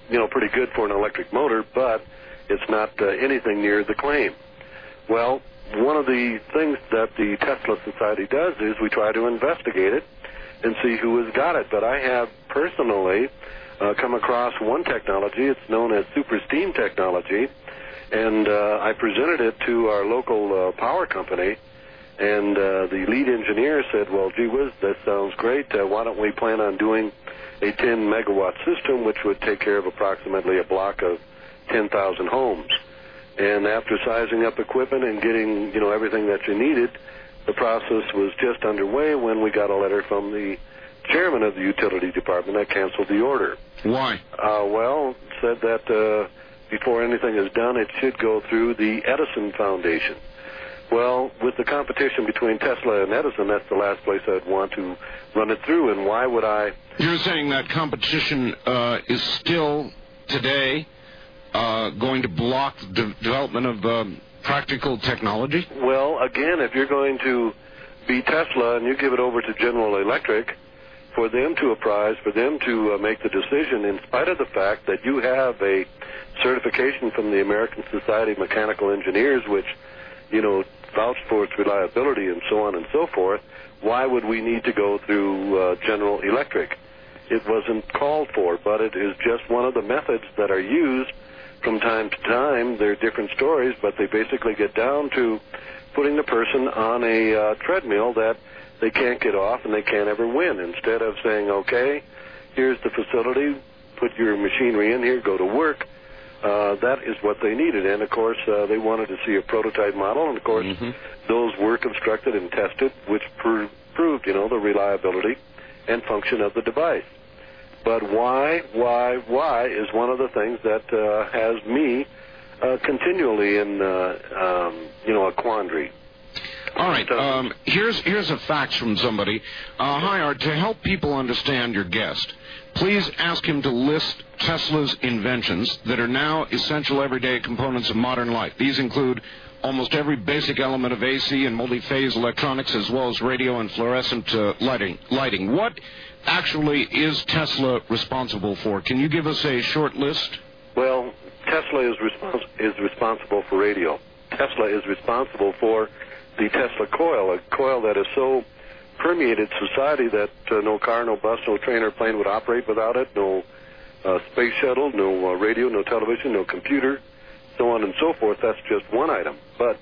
you know, pretty good for an electric motor, but it's not uh, anything near the claim. Well, one of the things that the Tesla Society does is we try to investigate it and see who has got it. But I have personally uh, come across one technology. It's known as super steam technology, and uh, I presented it to our local uh, power company, and uh, the lead engineer said, well, gee whiz, that sounds great. Uh, why don't we plan on doing a ten megawatt system, which would take care of approximately a block of ten thousand homes. And after sizing up equipment and getting, you know, everything that you needed, the process was just underway when we got a letter from the chairman of the utility department that canceled the order.
Why?
Uh, well, said that uh, before anything is done, it should go through the Edison Foundation. Well, with the competition between Tesla and Edison, that's the last place I'd want to run it through. And why would I?
You're saying that competition uh, is still today uh, going to block the de- development of uh, practical technology?
Well, again, if you're going to be Tesla and you give it over to General Electric for them to apprise, for them to uh, make the decision, in spite of the fact that you have a certification from the American Society of Mechanical Engineers, which, you know, vouch for its reliability and so on and so forth, why would we need to go through uh, General Electric? It wasn't called for, but it is just one of the methods that are used from time to time. They're different stories, but they basically get down to putting the person on a uh, treadmill that they can't get off and they can't ever win. Instead of saying, okay, here's the facility, put your machinery in here, go to work, uh, that is what they needed. And, of course, uh, they wanted to see a prototype model, and, of course, mm-hmm. those were constructed and tested, which pr- proved, you know, the reliability and function of the device. But why, why, why is one of the things that uh, has me uh, continually in, uh, um, you know, a quandary.
All right. Um, here's here's a fax from somebody. Uh, hi, Art. To help people understand your guest, please ask him to list Tesla's inventions that are now essential everyday components of modern life. These include almost every basic element of A C and multi-phase electronics, as well as radio and fluorescent uh, lighting. Lighting. What actually is Tesla responsible for? Can you give us a short list?
Well, Tesla is, respons- is responsible for radio. Tesla is responsible for the Tesla coil, a coil that has so permeated society that uh, no car, no bus, no train or plane would operate without it, no uh, space shuttle, no uh, radio, no television, no computer, so on and so forth. That's just one item. But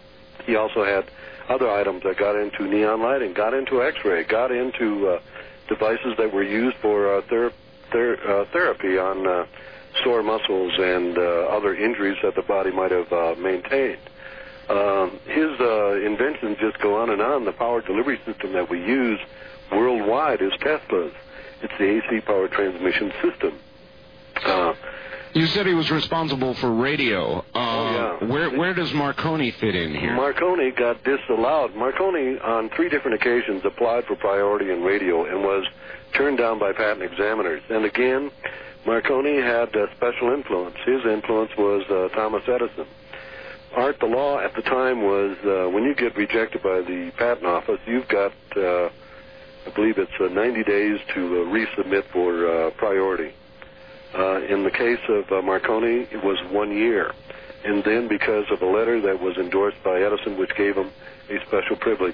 he also had other items that got into neon lighting, got into X-ray, got into uh, devices that were used for uh, ther- ther- uh, therapy on uh, sore muscles and uh, other injuries that the body might have uh, maintained. Um, his uh, inventions just go on and on. The power delivery system that we use worldwide is Tesla's. It's the A C power transmission system. Uh,
you said he was responsible for radio. Uh,
oh, yeah.
Where where does Marconi fit in here?
Marconi got disallowed. Marconi, on three different occasions, applied for priority in radio and was turned down by patent examiners. And again, Marconi had uh, special influence. His influence was uh, Thomas Edison. Art, the law at the time was uh, when you get rejected by the patent office, you've got, uh, I believe it's uh, ninety days to uh, resubmit for uh, priority. Uh, in the case of uh, Marconi, it was one year. And then because of a letter that was endorsed by Edison, which gave him a special privilege.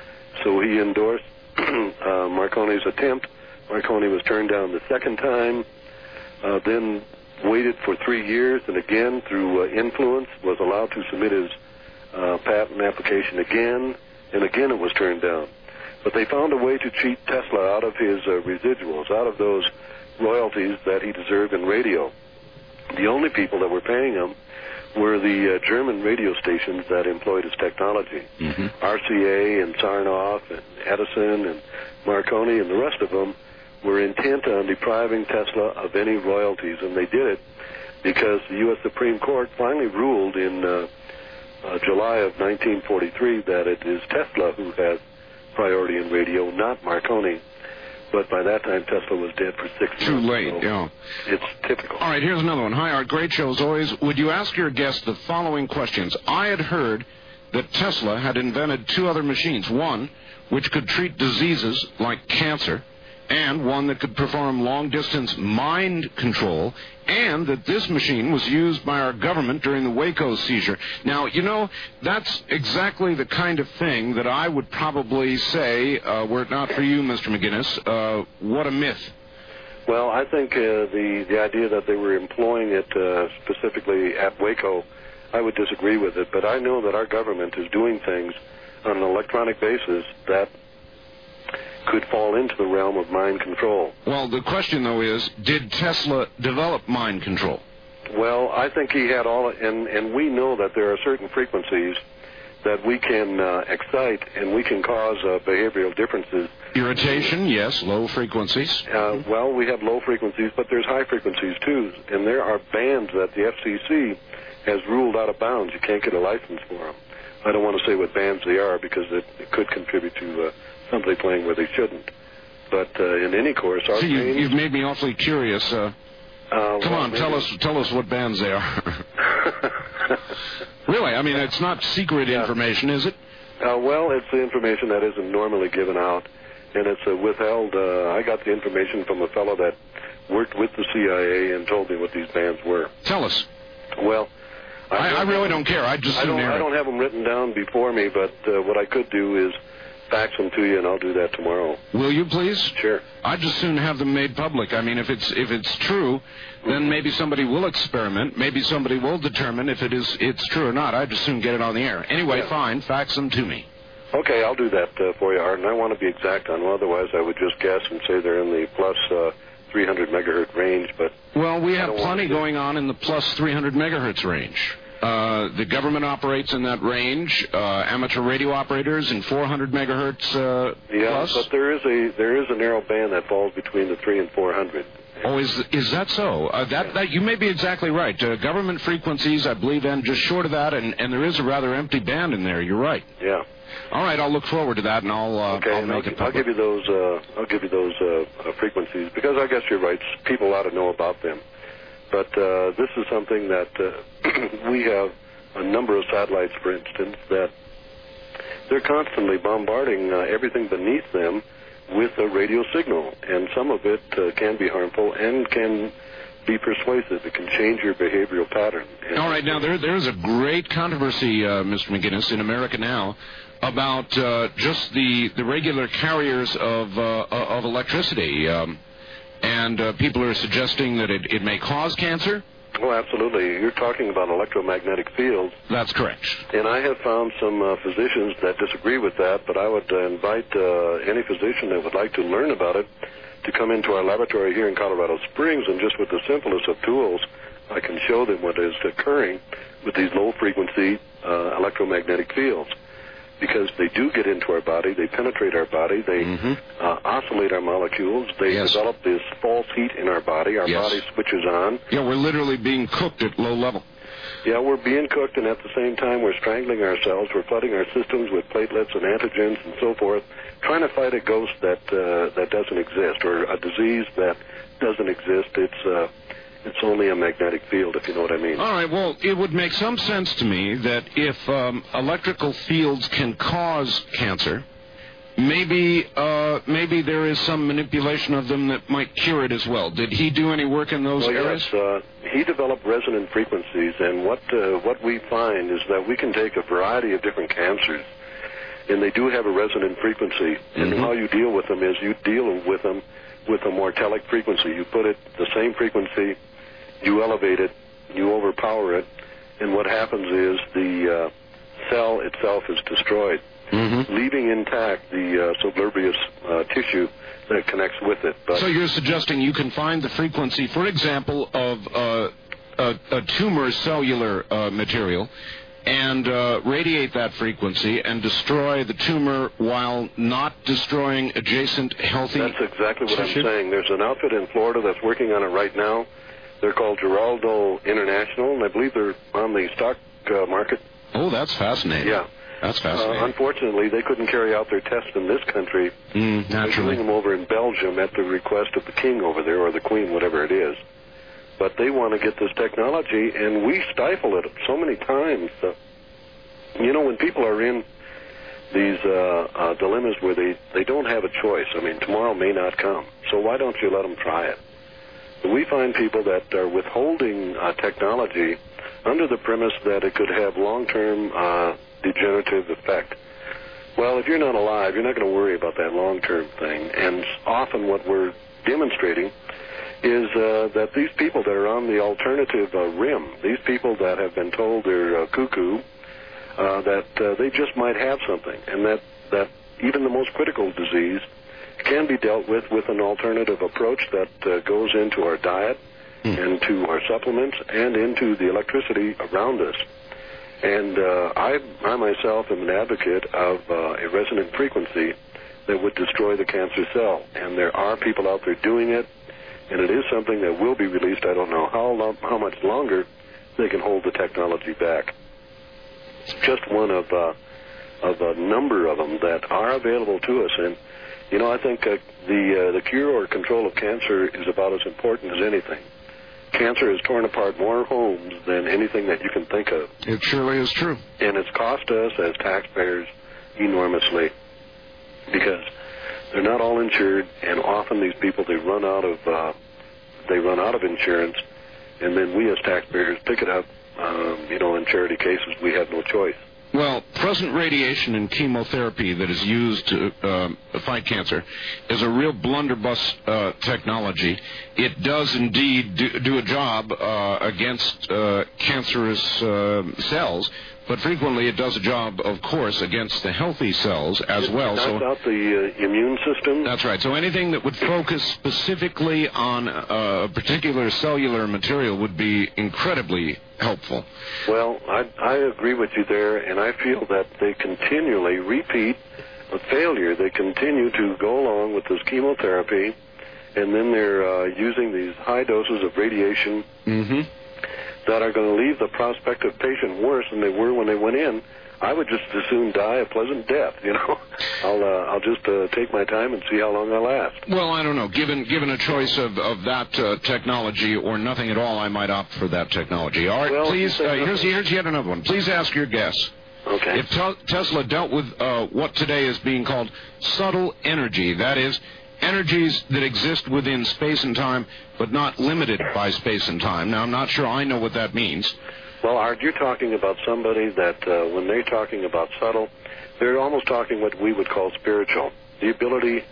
So he endorsed uh, Marconi's attempt. Marconi was turned down the second time, uh, then waited for three years, and again, through uh, influence, was allowed to submit his uh, patent application again, and again it was turned down. But they found a way to cheat Tesla out of his uh, residuals, out of those royalties that he deserved in radio. The only people that were paying him were the uh, German radio stations that employed his technology. Mm-hmm. R C A and Sarnoff and Edison and Marconi and the rest of them were intent on depriving Tesla of any royalties, and they did it because the U S Supreme Court finally ruled in uh, uh, July of nineteen forty-three that it is Tesla who has priority in radio, not Marconi. But by that time, Tesla was dead for six years.
Too late,
so
yeah.
It's typical.
All right, here's another one. Hi, Art. Great show as always. Would you ask your guest the following questions? I had heard that Tesla had invented two other machines. One, which could treat diseases like cancer, and one that could perform long-distance mind control, and that this machine was used by our government during the Waco seizure. Now, you know, that's exactly the kind of thing that I would probably say, uh, were it not for you, Mister McGinnis, uh, what a myth.
Well, I think uh, the, the idea that they were employing it uh, specifically at Waco, I would disagree with it, but I know that our government is doing things on an electronic basis that could fall into the realm of mind control.
Well, the question, though, is, did Tesla develop mind control?
Well, I think he had all, and, and we know that there are certain frequencies that we can uh, excite, and we can cause uh, behavioral differences.
Irritation, yes, low frequencies.
Uh, well, we have low frequencies, but there's high frequencies, too, and there are bands that the F C C has ruled out of bounds. You can't get a license for them. I don't want to say what bands they are because it, it could contribute to uh, somebody playing where they shouldn't. But uh, in any course, our
See, you,
bands,
you've made me awfully curious. Uh,
uh,
come
well,
on,
maybe.
tell us, tell us what bands they are. Really, I mean, it's not secret
yeah. information,
is it?
Uh, well, it's the information that isn't normally given out, and it's uh, withheld. Uh, I got the information from a fellow that worked with the C I A and told me what these bands were.
Tell us.
Well, I,
I, I really don't care. I just
I don't, I don't have them written down before me, but uh, what I could do is fax them to you, and I'll do that tomorrow.
Will you, please?
Sure.
I'd just soon have them made public. I mean, if it's if it's true, then maybe somebody will experiment. Maybe somebody will determine if it is it's true or not. I'd just soon get it on the air. Anyway,
yeah.
Fine. Fax them to me.
Okay, I'll do that uh, for you, Art, and I want to be exact on them. Otherwise, I would just guess and say they're in the plus uh, three hundred megahertz range. But
well, we
I
have plenty going on in the plus three hundred megahertz range. Uh, the government operates in that range. Uh, amateur radio operators in four hundred megahertz uh,
yeah,
plus.
but there is a there is a narrow band that falls between the three and four hundred.
Oh, is is that so? Uh, that
yeah.
that you may be exactly right. Uh, government frequencies, I believe, end just short of that, and, and there is a rather empty band in there. You're right.
Yeah.
All right, I'll look forward to that, and I'll uh,
okay,
I'll
and
make
I'll,
it public.
I'll give you those. Uh, I'll give you those uh, uh, frequencies because I guess you're right. People ought to know about them. But uh, this is something that uh, we have a number of satellites, for instance, that they're constantly bombarding uh, everything beneath them with a radio signal, and some of it uh, can be harmful and can be persuasive. It can change your behavioral pattern. And
all right, now there there is a great controversy, uh, Mister McGinnis, in America now about uh, just the, the regular carriers of uh, of electricity, um, and uh, people are suggesting that it, it may cause cancer.
Oh, absolutely. You're talking about electromagnetic fields.
That's correct.
And I have found some uh, physicians that disagree with that, but I would uh, invite uh, any physician that would like to learn about it to come into our laboratory here in Colorado Springs, and just with the simplest of tools, I can show them what is occurring with these low-frequency uh, electromagnetic fields. Because they do get into our body, they penetrate our body, they mm-hmm. uh, oscillate our molecules, they
yes.
develop this false heat in our body, our
yes.
body switches on.
Yeah, we're literally being cooked at low level.
Yeah, we're being cooked, and at the same time we're strangling ourselves, we're flooding our systems with platelets and antigens and so forth, trying to fight a ghost that uh, that doesn't exist, or a disease that doesn't exist. It's uh, it's only a magnetic field, if you know what I mean.
All right, well, it would make some sense to me that if um, electrical fields can cause cancer, maybe uh, maybe there is some manipulation of them that might cure it as well. Did he do any work in those
well,
areas?
Yes, uh, he developed resonant frequencies, and what uh, what we find is that we can take a variety of different cancers, and they do have a resonant frequency, and
mm-hmm.
how you deal with them is you deal with them with a mortelic frequency. You put it the same frequency, you elevate it, you overpower it, and what happens is the uh, cell itself is destroyed, mm-hmm. leaving intact the uh, sublubrious uh, tissue that connects with it. But
so you're suggesting you can find the frequency, for example, of uh, a, a tumor cellular uh, material, and uh, radiate that frequency and destroy the tumor while not destroying adjacent healthy
That's exactly what
tissue?
I'm saying. There's an outfit in Florida that's working on it right now. They're called Geraldo International, and I believe they're on the stock uh, market.
Oh, that's fascinating.
Yeah.
That's fascinating.
Uh, unfortunately, they couldn't carry out their tests in this country.
Mm, naturally.
They're doing them over in Belgium at the request of the king over there, or the queen, whatever it is. But they want to get this technology, and we stifle it so many times. Uh, you know, when people are in these uh, uh, dilemmas where they, they don't have a choice. I mean, tomorrow may not come, so why don't you let them try it? But we find people that are withholding uh, technology under the premise that it could have long-term uh, degenerative effect. Well, if you're not alive, you're not going to worry about that long-term thing. And often what we're demonstrating is uh, that these people that are on the alternative uh, rim, these people that have been told they're uh, cuckoo, uh, that uh, they just might have something, and that, that even the most critical disease can be dealt with with an alternative approach that uh, goes into our diet, mm. into our supplements, and into the electricity around us. And uh, I, I myself am an advocate of uh, a resonant frequency that would destroy the cancer cell. And there are people out there doing it, and it is something that will be released. I don't know how long, how much longer they can hold the technology back. It's just one of uh, of a number of them that are available to us. And you know, I think uh, the uh, the cure or control of cancer is about as important as anything. Cancer has torn apart more homes than anything that you can think of.
It surely is true.
And it's cost us as taxpayers enormously because they're not all insured, and often these people, they run out of uh, they run out of insurance, and then we as taxpayers pick it up. Um, you know, in charity cases, we have no choice.
Well, present radiation and chemotherapy that is used to uh, fight cancer is a real blunderbuss uh, technology. It does indeed do, do a job uh, against uh, cancerous uh, cells, but frequently it does a job, of course, against the healthy cells as
it
well.
Knocks
so
out the uh, immune system.
That's right. So anything that would focus specifically on a particular cellular material would be incredibly helpful.
Well, I, I agree with you there, and I feel that they continually repeat a failure. They continue to go along with this chemotherapy, and then they're uh, using these high doses of radiation
mm-hmm.
that are going to leave the prospective patient worse than they were when they went in. I would just as soon die a pleasant death, you know. I'll uh, I'll just uh, take my time and see how long I last.
Well, I don't know. Given given a choice of, of that uh, technology or nothing at all, I might opt for that technology. All right,
well,
please, uh, here's, here's yet another one. Please ask your guests.
Okay.
If te- Tesla dealt with uh, what today is being called subtle energy, that is, energies that exist within space and time, but not limited by space and time. Now, I'm not sure I know what that means.
Well, Art, you're talking about somebody that uh, when they're talking about subtle, they're almost talking what we would call spiritual. The ability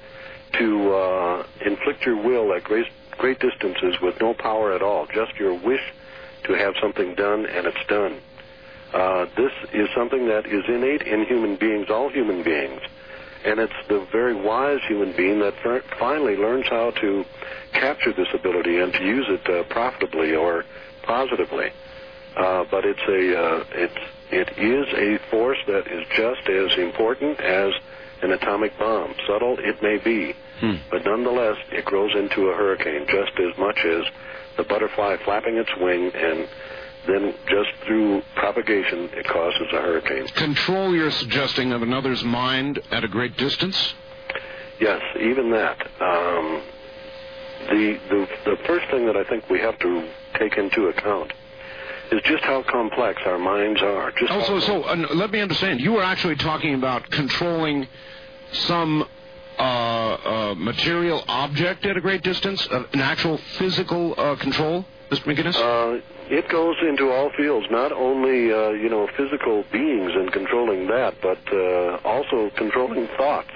to uh, inflict your will at great, great distances with no power at all, just your wish to have something done, and it's done. Uh, this is something that is innate in human beings, all human beings. And it's the very wise human being that finally learns how to capture this ability and to use it uh, profitably or positively. Uh, but it's a uh, it's it is a force that is just as important as an atomic bomb. Subtle it may be,
hmm.
but nonetheless it grows into a hurricane just as much as the butterfly flapping its wing, and then just through propagation it causes a hurricane.
Control, you're suggesting, of another's mind at a great distance?
Yes, even that. Um, the the the first thing that I think we have to take into account is just how complex our minds are. Just
oh, so, so uh, let me understand. You were actually talking about controlling some uh, uh, material object at a great distance, uh, an actual physical uh, control, Mister McGinnis?
Uh, it goes into all fields, not only uh, you know physical beings and controlling that, but uh, also controlling thoughts.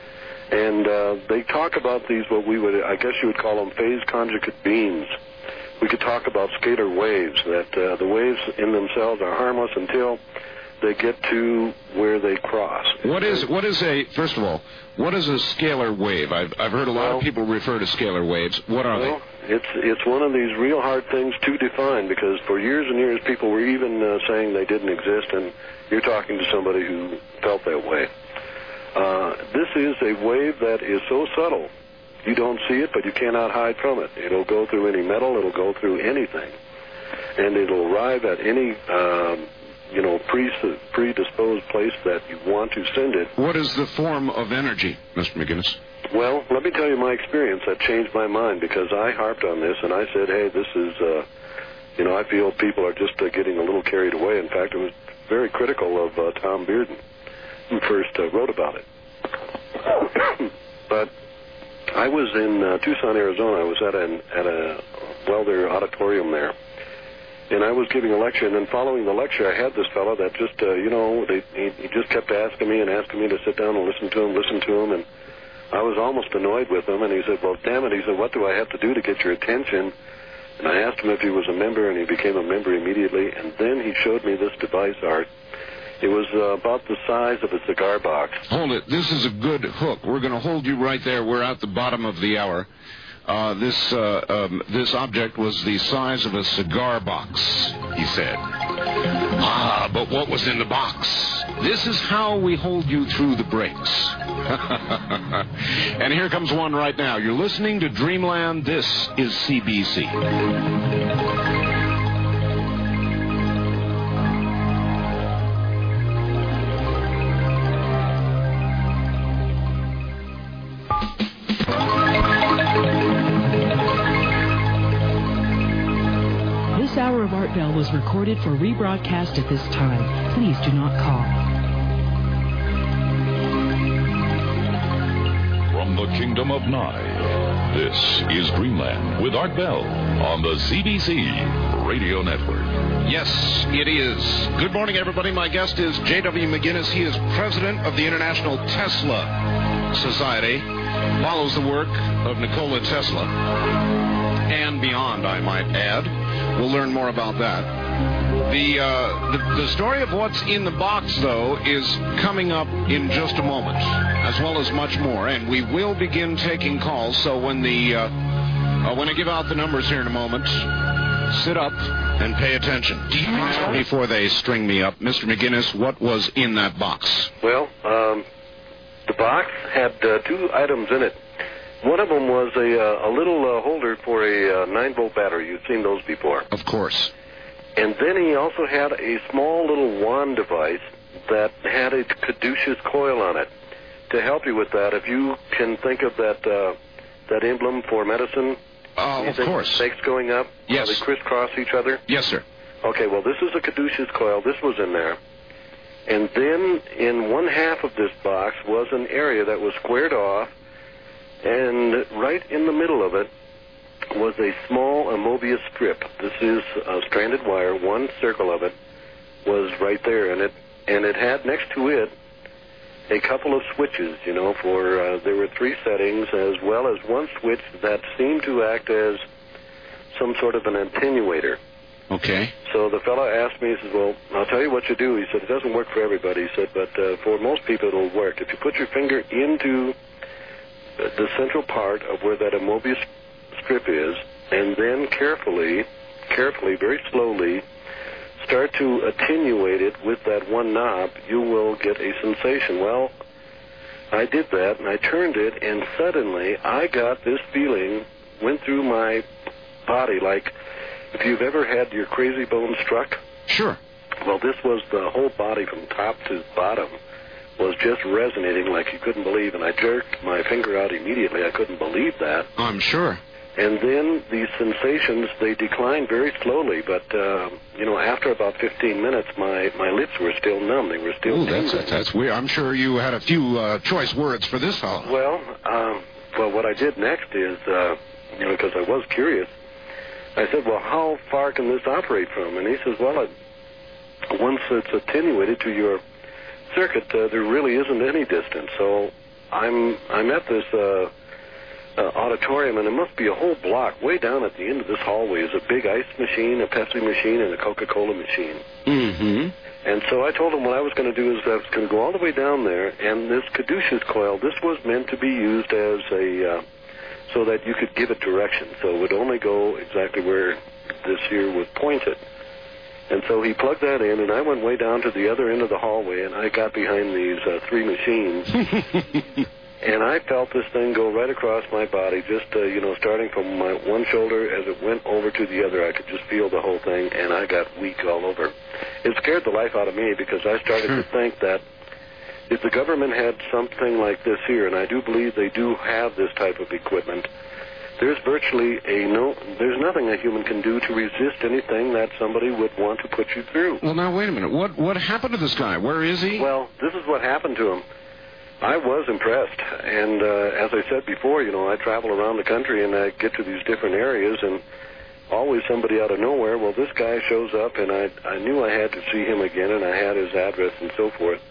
And uh, they talk about these, what we would, I guess you would call them phase conjugate beams. We could talk about scalar waves, that uh, the waves in themselves are harmless until they get to where they cross.
What is what is a, first of all, what is a scalar wave? I've, I've heard a lot
well,
of people refer to scalar waves. What are
well,
they?
It's, it's one of these real hard things to define, because for years and years people were even uh, saying they didn't exist, and you're talking to somebody who felt that way. Uh, this is a wave that is so subtle. You don't see it, but you cannot hide from it. It'll go through any metal. It'll go through anything. And it'll arrive at any, um, you know, pre- predisposed place that you want to send it.
What is the form of energy, Mister McGinnis?
Well, let me tell you my experience. That changed my mind, because I harped on this, and I said, hey, this is, uh, you know, I feel people are just uh, getting a little carried away. In fact, it was very critical of uh, Tom Bearden. first uh, wrote about it. But I was in uh, Tucson, Arizona. I was at an at a welder auditorium there, and I was giving a lecture. And then following the lecture, I had this fellow that just, uh, you know, they, he, he just kept asking me and asking me to sit down and listen to him, listen to him, and I was almost annoyed with him. And he said, "Well, damn it," he said, "what do I have to do to get your attention?" And I asked him if he was a member, and he became a member immediately. And then he showed me this device, Art. It was uh, about the size of a cigar box.
Hold it. This is a good hook. We're going to hold you right there. We're at the bottom of the hour. Uh, this uh, um, this object was the size of a cigar box, he said. Ah, but what was in the box? This is how we hold you through the breaks. And here comes one right now. You're listening to Dreamland. This is C B C.
This hour of Art Bell was recorded for rebroadcast at this time. Please do not call.
From the Kingdom of Nye, this is Dreamland with Art Bell on the C B C Radio Network.
Yes, it is. Good morning, everybody. My guest is J W McGinnis. He is president of the International Tesla Society. Follows the work of Nikola Tesla and beyond, I might add. We'll learn more about that. The, uh, the the story of what's in the box, though, is coming up in just a moment, as well as much more. And we will begin taking calls. So when the uh, uh, when I give out the numbers here in a moment, sit up and pay attention before they string me up. Mister McGinnis, what was in that box?
Well, um, the box had uh, two items in it. One of them was a, uh, a little uh, holder for a uh, nine-volt battery. You've seen those before.
Of course.
And then he also had a small little wand device that had a caduceus coil on it. To help you with that, if you can think of that uh, that emblem for medicine.
Oh, uh, of course.
Stakes going up.
Yes.
How they crisscross each other.
Yes, sir.
Okay, well, this is a caduceus coil. This was in there. And then in one half of this box was an area that was squared off, and right in the middle of it was a small Mobius strip. This is a stranded wire. One circle of it was right there, and it and it had next to it a couple of switches, you know, for uh, there were three settings, as well as one switch that seemed to act as some sort of an attenuator.
Okay.
So the fellow asked me, he says, well, I'll tell you what you do. He said, it doesn't work for everybody. He said, but uh, for most people it'll work. If you put your finger into the central part of where that Mobius strip is, and then carefully, carefully, very slowly, start to attenuate it with that one knob, you will get a sensation. Well, I did that, and I turned it, and suddenly I got this feeling, went through my body like if you've ever had your crazy bone struck.
Sure.
Well, this was the whole body from top to bottom was just resonating like you couldn't believe, and I jerked my finger out immediately. I couldn't believe that.
I'm sure.
And then these sensations, they declined very slowly, but, uh, you know, after about fifteen minutes, my, my lips were still numb. They were still
Ooh, that's, that's, that's weird. I'm sure you had a few uh, choice words for this fellow.
Well, um, well, what I did next is, uh, you know, because I was curious, I said, well, how far can this operate from? And he says, well, it, once it's attenuated to your circuit, uh, there really isn't any distance. So I'm I'm at this uh, uh, auditorium, and it must be a whole block. Way down at the end of this hallway is a big ice machine, a Pepsi machine, and a Coca-Cola machine.
Mm-hmm.
And so I told him what I was going to do is I was going to go all the way down there, and this caduceus coil, this was meant to be used as a, uh, so that you could give it direction. So it would only go exactly where this here was pointed. And so he plugged that in, and I went way down to the other end of the hallway, and I got behind these uh, three machines. And I felt this thing go right across my body, just, uh, you know, starting from my one shoulder as it went over to the other. I could just feel the whole thing, and I got weak all over. It scared the life out of me because I started to think that if the government had something like this here, and I do believe they do have this type of equipment, there's virtually a no, there's nothing a human can do to resist anything that somebody would want to put you through.
Well, now, wait a minute. What what happened to this guy? Where is he?
Well, this is what happened to him. I was impressed, and uh, as I said before, you know, I travel around the country and I get to these different areas, and always somebody out of nowhere. Well, this guy shows up, and I I knew I had to see him again, and I had his address and so forth.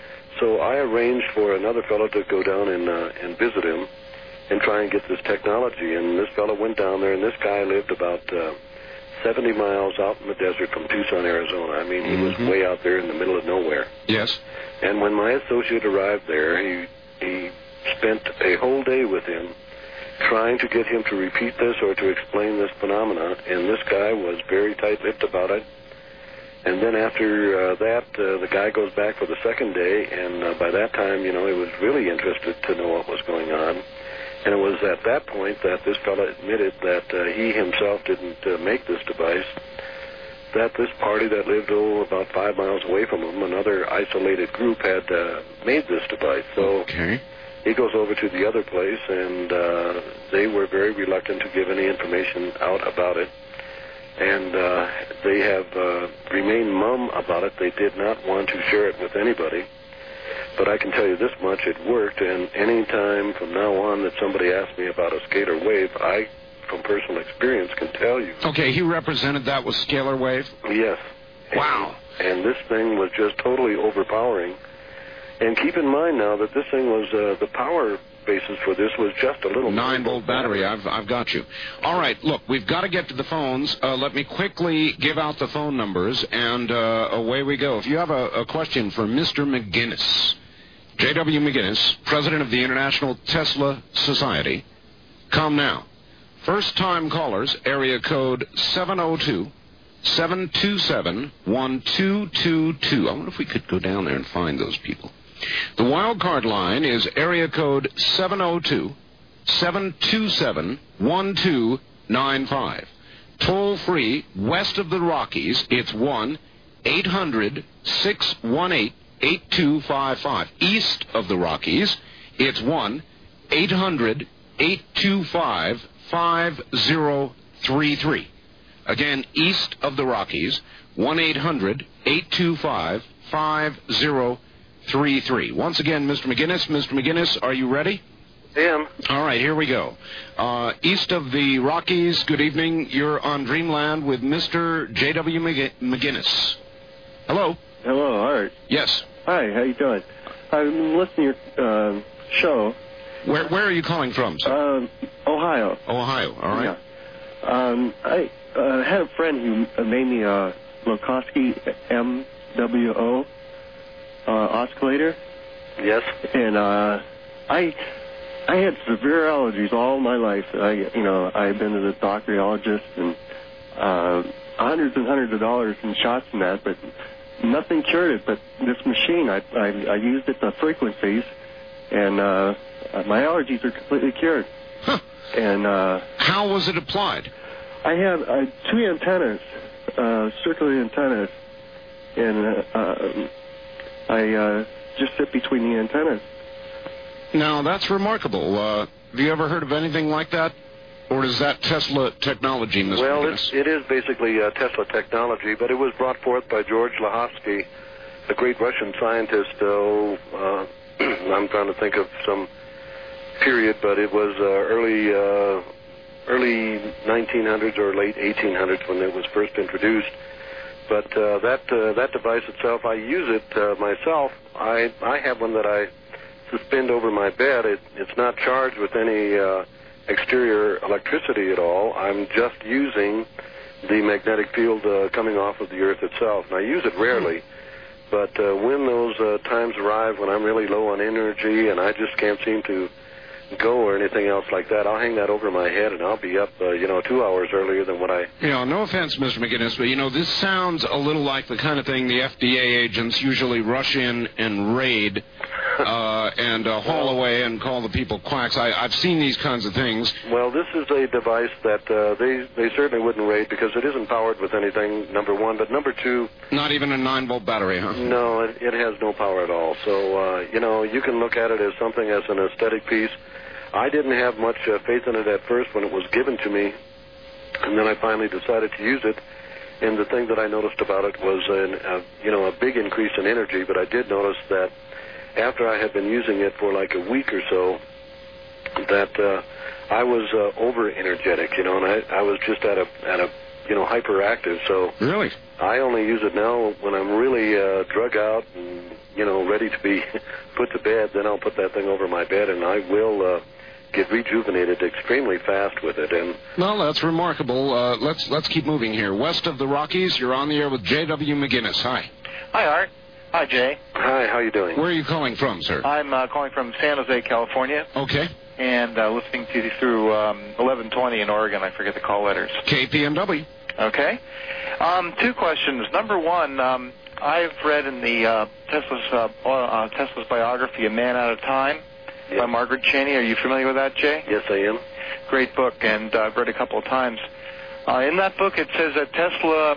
So I arranged for another fellow to go down and uh, and visit him and try and get this technology. And this fellow went down there, and this guy lived about uh, seventy miles out in the desert from Tucson, Arizona. I mean, he mm-hmm. was way out there in the middle of nowhere.
Yes.
And when my associate arrived there, he he spent a whole day with him trying to get him to repeat this or to explain this phenomena, and this guy was very tight-lipped about it. And then after uh, that, uh, the guy goes back for the second day, and uh, by that time, you know, he was really interested to know what was going on. And it was at that point that this fellow admitted that uh, he himself didn't uh, make this device, that this party that lived oh, about five miles away from him, another isolated group, had uh, made this device. So
okay.
he goes over to the other place, and uh, they were very reluctant to give any information out about it. And uh, they have uh, remained mum about it. They did not want to share it with anybody. But I can tell you this much, it worked, and any time from now on that somebody asks me about a scalar wave, I, from personal experience, can tell you.
Okay, he represented that with scalar wave?
Yes.
Wow.
And, and this thing was just totally overpowering. And keep in mind now that this thing was, uh, the power basis for this was just a little...
nine-volt battery, I've, I've got you. All right, look, we've got to get to the phones. Uh, let me quickly give out the phone numbers, and uh, away we go. If you have a, a question for Mister McGinnis, J W McGinnis, president of the International Tesla Society, come now. First-time callers, area code seven oh two, seven two seven, one two two two. I wonder if we could go down there and find those people. The wild card line is area code seven oh two, seven two seven, one two nine five. Toll free west of the Rockies, it's one eight hundred, six one eight, eight two five five. East of the Rockies, it's one eight hundred, eight two five, five zero three three. Again, east of the Rockies, one eight hundred, eight two five, five zero three three. Once again, Mister McGinnis. Mister McGinnis, are you ready?
I am.
All right, here we go. Uh, east of the Rockies, good evening. You're on Dreamland with Mister J W McGinnis. Hello.
Hello, Art.
Yes.
Hi, how you doing? I've been listening to your uh, show.
Where Where are you calling from, sir?
Um, Ohio.
Ohio, all right.
Yeah. Um, I uh, had a friend who made me a Lokowski M W O uh, oscillator.
Yes.
And uh, I I had severe allergies all my life. I you know I've been to the doctorologist and uh, hundreds and hundreds of dollars in shots and that, but nothing cured it. But this machine, I I, I used it the frequencies, and uh, my allergies are completely cured.
Huh.
And uh,
how was it applied?
I have uh, two antennas, uh, circular antennas, and uh, I uh, just sit between the antennas.
Now, that's remarkable. Uh, have you ever heard of anything like that? Or is that Tesla technology, Mister
Well, it, it is basically uh, Tesla technology, but it was brought forth by George Lahovsky, a great Russian scientist. Oh, uh, I'm trying to think of some period, but it was uh, early uh, early nineteen hundreds or late eighteen hundreds when it was first introduced. But uh, that uh, that device itself, I use it uh, myself. I I have one that I suspend over my bed. It, it's not charged with any uh, exterior electricity at all. I'm just using the magnetic field uh, coming off of the Earth itself. And I use it rarely. But uh, when those uh, times arrive when I'm really low on energy and I just can't seem to go or anything else like that, I'll hang that over my head and I'll be up, uh, you know, two hours earlier than what I...
You know, no offense, Mister McGinnis, but, you know, this sounds a little like the kind of thing the F D A agents usually rush in and raid uh, and uh, haul away and call the people quacks. I, I've seen these kinds of things.
Well, this is a device that uh, they, they certainly wouldn't raid because it isn't powered with anything, number one. But number two...
Not even a nine-volt battery, huh?
No, it, it has no power at all. So, uh, you know, you can look at it as something as an aesthetic piece. I didn't have much uh, faith in it at first when it was given to me, and then I finally decided to use it. And the thing that I noticed about it was, an, uh, you know, a big increase in energy. But I did notice that after I had been using it for like a week or so, that uh, I was uh, over energetic, you know, and I, I was just at a at a you know hyperactive. So
really,
I only use it now when I'm really uh, drug out and you know ready to be put to bed. Then I'll put that thing over my bed, and I will. Uh, get rejuvenated extremely fast with it. And
well, that's remarkable. Uh, let's let's keep moving here. West of the Rockies, you're on the air with J W. McGinnis. Hi.
Hi, Art. Hi, Jay.
Hi, how you doing?
Where are you calling from, sir?
I'm uh, calling from San Jose, California.
Okay.
And uh, listening to you through um, eleven twenty in Oregon. I forget the call letters.
K P N W.
Okay. Um, two questions. Number one, um, I've read in the uh, Tesla's, uh, uh, Tesla's biography, A Man at a Time,
Yep.
by Margaret Cheney. Are you familiar with that, Jay?
Yes, I am.
Great book, and uh, I've read it a couple of times. Uh, in that book, it says that Tesla,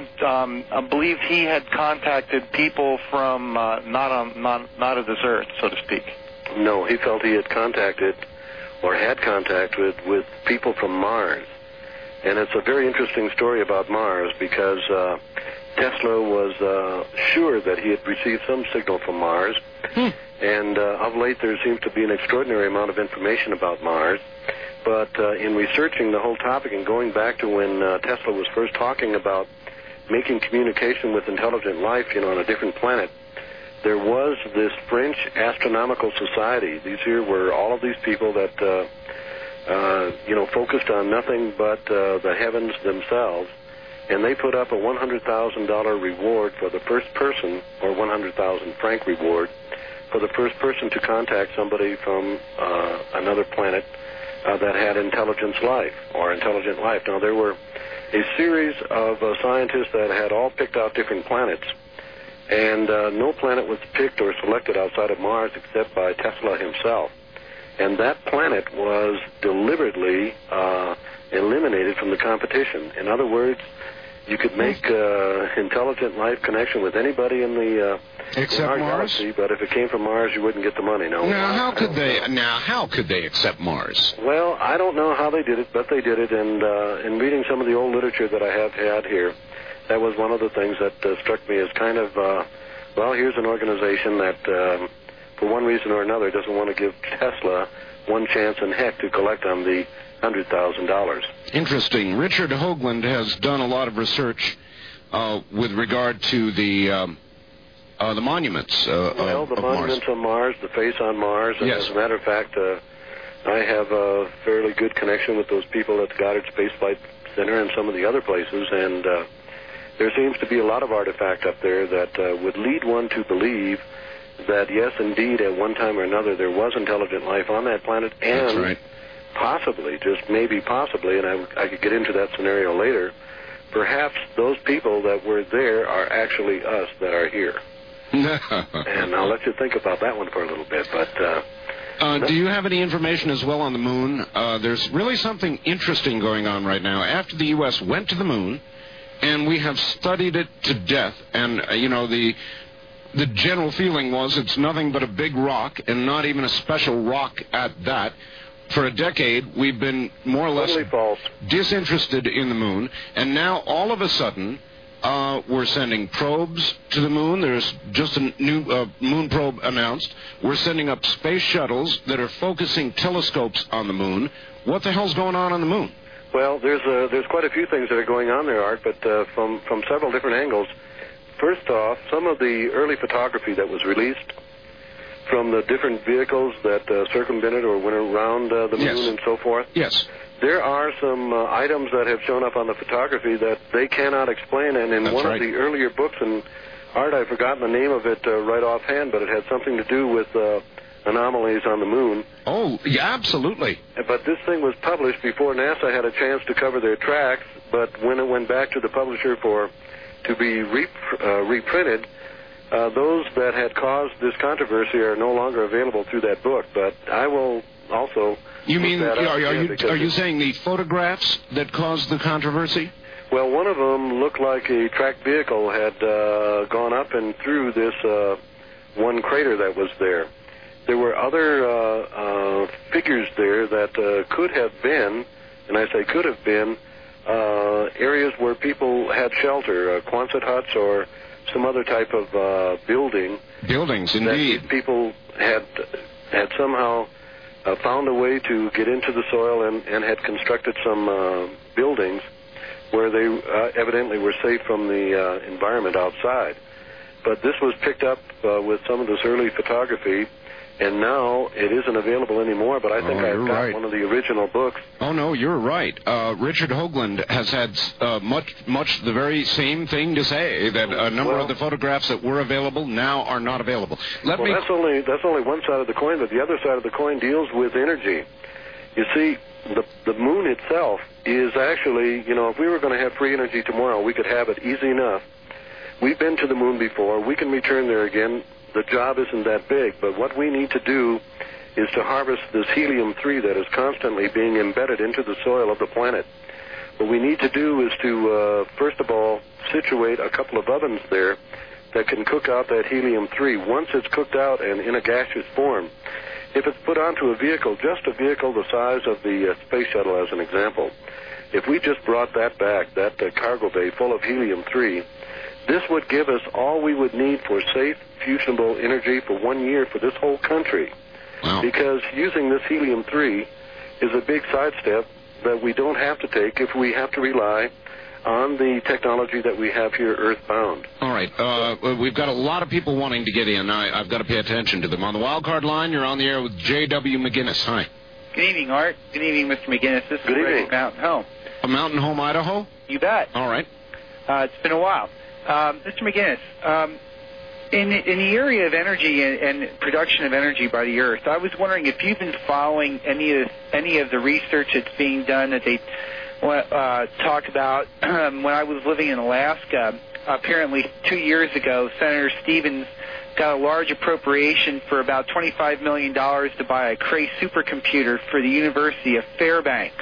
um, I believe he had contacted people from uh, not on not not of this earth, so to speak.
No, he felt he had contacted or had contact with, with people from Mars. And it's a very interesting story about Mars because uh, Tesla was uh, sure that he had received some signal from Mars. Hmm. And uh, of late, there seems to be an extraordinary amount of information about Mars. But uh, in researching the whole topic and going back to when uh, Tesla was first talking about making communication with intelligent life, you know, on a different planet, there was this French Astronomical Society. These here were all of these people that, uh, uh, you know, focused on nothing but uh, the heavens themselves. And they put up a one hundred thousand dollars reward for the first person, or one hundred thousand franc reward, for the first person to contact somebody from uh, another planet uh, that had intelligence life or intelligent life. Now, there were a series of uh, scientists that had all picked out different planets, and uh, no planet was picked or selected outside of Mars except by Tesla himself. And that planet was deliberately uh, eliminated from the competition. In other words, you could make uh, intelligent life connection with anybody in the uh,
except
in our
Mars.
Galaxy, but if it came from Mars, you wouldn't get the money. No.
Now, how could they? Know. Now, how could they accept Mars?
Well, I don't know how they did it, but they did it. And uh, in reading some of the old literature that I have had here, that was one of the things that uh, struck me as kind of, uh, well, here's an organization that, um, for one reason or another, doesn't want to give Tesla one chance in heck to collect on the one hundred thousand dollars.
Interesting. Richard Hoagland has done a lot of research uh, with regard to the um, uh, the monuments uh,
well,
of,
the
of
monuments
Mars.
on Mars, the face on Mars. And
yes.
As a matter of fact, uh, I have a fairly good connection with those people at the Goddard Space Flight Center and some of the other places, and uh, there seems to be a lot of artifact up there that uh, would lead one to believe that, yes, indeed, at one time or another, there was intelligent life on that planet, and
That's right.
possibly, just maybe possibly, and I, I could get into that scenario later, perhaps those people that were there are actually us that are here. And I'll let you think about that one for a little bit, but... Uh,
Uh, do you have any information as well on the moon? Uh, there's really something interesting going on right now. After the U S went to the moon, and we have studied it to death, and, uh, you know, the the general feeling was it's nothing but a big rock, and not even a special rock at that. For a decade, we've been more or less
totally false.
disinterested in the moon, and now all of a sudden... Uh, we're sending probes to the moon. There's just a new uh, moon probe announced. We're sending up space shuttles that are focusing telescopes on the moon. What the hell's going on on the moon?
Well, there's uh, there's quite a few things that are going on there, Art, but uh, from, from several different angles. First off, some of the early photography that was released from the different vehicles that uh, circumvented or went around uh, the moon
yes.
and so forth.
Yes.
There are some uh, items that have shown up on the photography that they cannot explain, and in
That's
one
right.
of the earlier books, and Art, I've forgotten the name of it uh, right offhand, but it had something to do with uh, anomalies on the moon.
Oh, yeah, absolutely.
But this thing was published before NASA had a chance to cover their tracks, but when it went back to the publisher for to be rep- uh, reprinted, uh, those that had caused this controversy are no longer available through that book. But I will also...
You mean, are, are you, are you
it,
saying the photographs that caused the controversy?
Well, one of them looked like a tracked vehicle had uh, gone up and through this uh, one crater that was there. there were other uh, uh, figures there that uh, could have been, and I say could have been, uh, areas where people had shelter, uh, Quonset huts or some other type of uh, building.
Buildings, indeed.
That people had had somehow uh, found a way to get into the soil and, and had constructed some uh, buildings where they uh, evidently were safe from the uh, environment outside. But this was picked up uh, with some of this early photography, and now it isn't available anymore, but I think
oh,
I've got
right.
one of the original books.
Oh, no, you're right. Uh, Richard Hoagland has had uh, much much the very same thing to say, that a number
well,
of the photographs that were available now are not available. Let
well,
me...
that's only, that's only one side of the coin, but the other side of the coin deals with energy. You see, the, the moon itself is actually, you know, if we were going to have free energy tomorrow, we could have it easy enough. We've been to the moon before. We can return there again. The job isn't that big, but what we need to do is to harvest this helium three that is constantly being embedded into the soil of the planet. What we need to do is to, uh, first of all, situate a couple of ovens there that can cook out that helium three. Once it's cooked out and in a gaseous form, if it's put onto a vehicle, just a vehicle the size of the uh, space shuttle as an example, if we just brought that back, that uh, cargo bay full of helium three, this would give us all we would need for safe, fusionable energy for one year for this whole country.
Wow.
Because using this helium three is a big sidestep that we don't have to take if we have to rely on the technology that we have here earthbound.
All right. Uh, we've got a lot of people wanting to get in. I, I've got to pay attention to them. On the wildcard line, you're on the air with J W. McGinnis. Hi.
Good evening, Art. Good evening, Mister McGinnis. This is
Good
Rick
evening.
at Mountain Home.
A Mountain Home, Idaho?
You bet.
All right.
Uh, it's been a while. Um, Mister McGinnis, um, in, in the area of energy and, and production of energy by the Earth, I was wondering if you've been following any of any of the research that's being done that they uh, talked about um, when I was living in Alaska. Apparently, two years ago, Senator Stevens got a large appropriation for about twenty-five million dollars to buy a Cray supercomputer for the University of Fairbanks.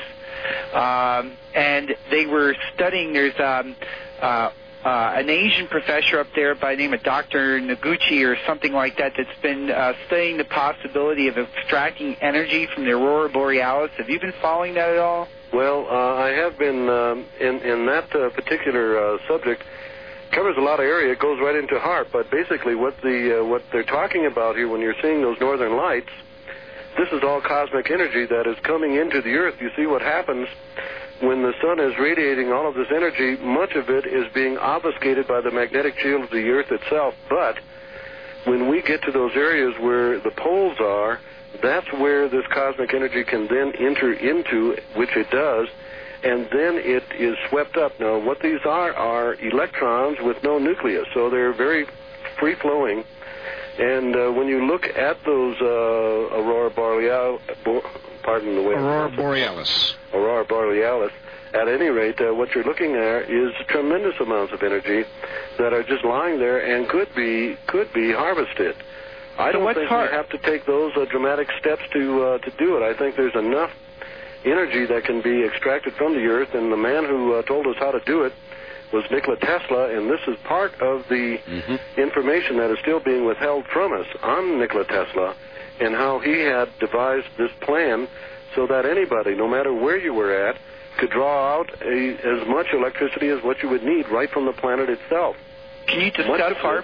Um, and they were studying, there's um, uh, uh, an Asian professor up there by the name of Doctor Noguchi or something like that that's been uh, studying the possibility of extracting energy from the Aurora Borealis. Have you been following that at all?
Well, uh, I have been um, in, in that uh, particular uh, subject. Covers a lot of area. It goes right into HAARP. But basically what the uh, what they're talking about here when you're seeing those northern lights, this is all cosmic energy that is coming into the Earth. You see what happens when the sun is radiating all of this energy. Much of it is being obfuscated by the magnetic field of the Earth itself. But when we get to those areas where the poles are, that's where this cosmic energy can then enter into, which it does, and then it is swept up. Now, what these are are electrons with no nucleus, so they're very free-flowing. And uh, when you look at those uh, Aurora Borealis, bo- pardon the way
Aurora Borealis.
Aurora Borealis, at any rate, uh, what you're looking at is tremendous amounts of energy that are just lying there and could be could be harvested. I
so
don't think
hard?
we have to take those uh, dramatic steps to uh, to do it. I think there's enough energy that can be extracted from the Earth, and the man who uh, told us how to do it was Nikola Tesla, and this is part of the mm-hmm. information that is still being withheld from us on Nikola Tesla and how he had devised this plan so that anybody, no matter where you were at, could draw out a, as much electricity as what you would need right from the planet itself.
Can you discuss HAARP?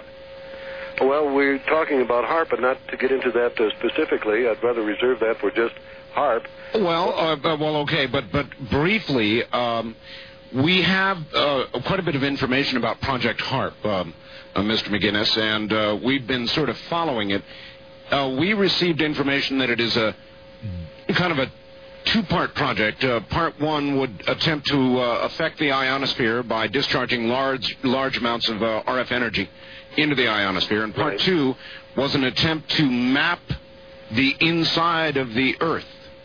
Well, we're talking about HAARP, but not to get into that uh, specifically. I'd rather reserve that for just HAARP.
Well, uh, well, okay, but but briefly, um, we have uh, quite a bit of information about Project HAARP, um, uh, Mister McGinnis, and uh, we've been sort of following it. Uh, we received information that it is a kind of a two-part project. Uh, part one would attempt to uh, affect the ionosphere by discharging large large amounts of uh, R F energy into the ionosphere, and part right. two was an attempt to map the inside of the Earth.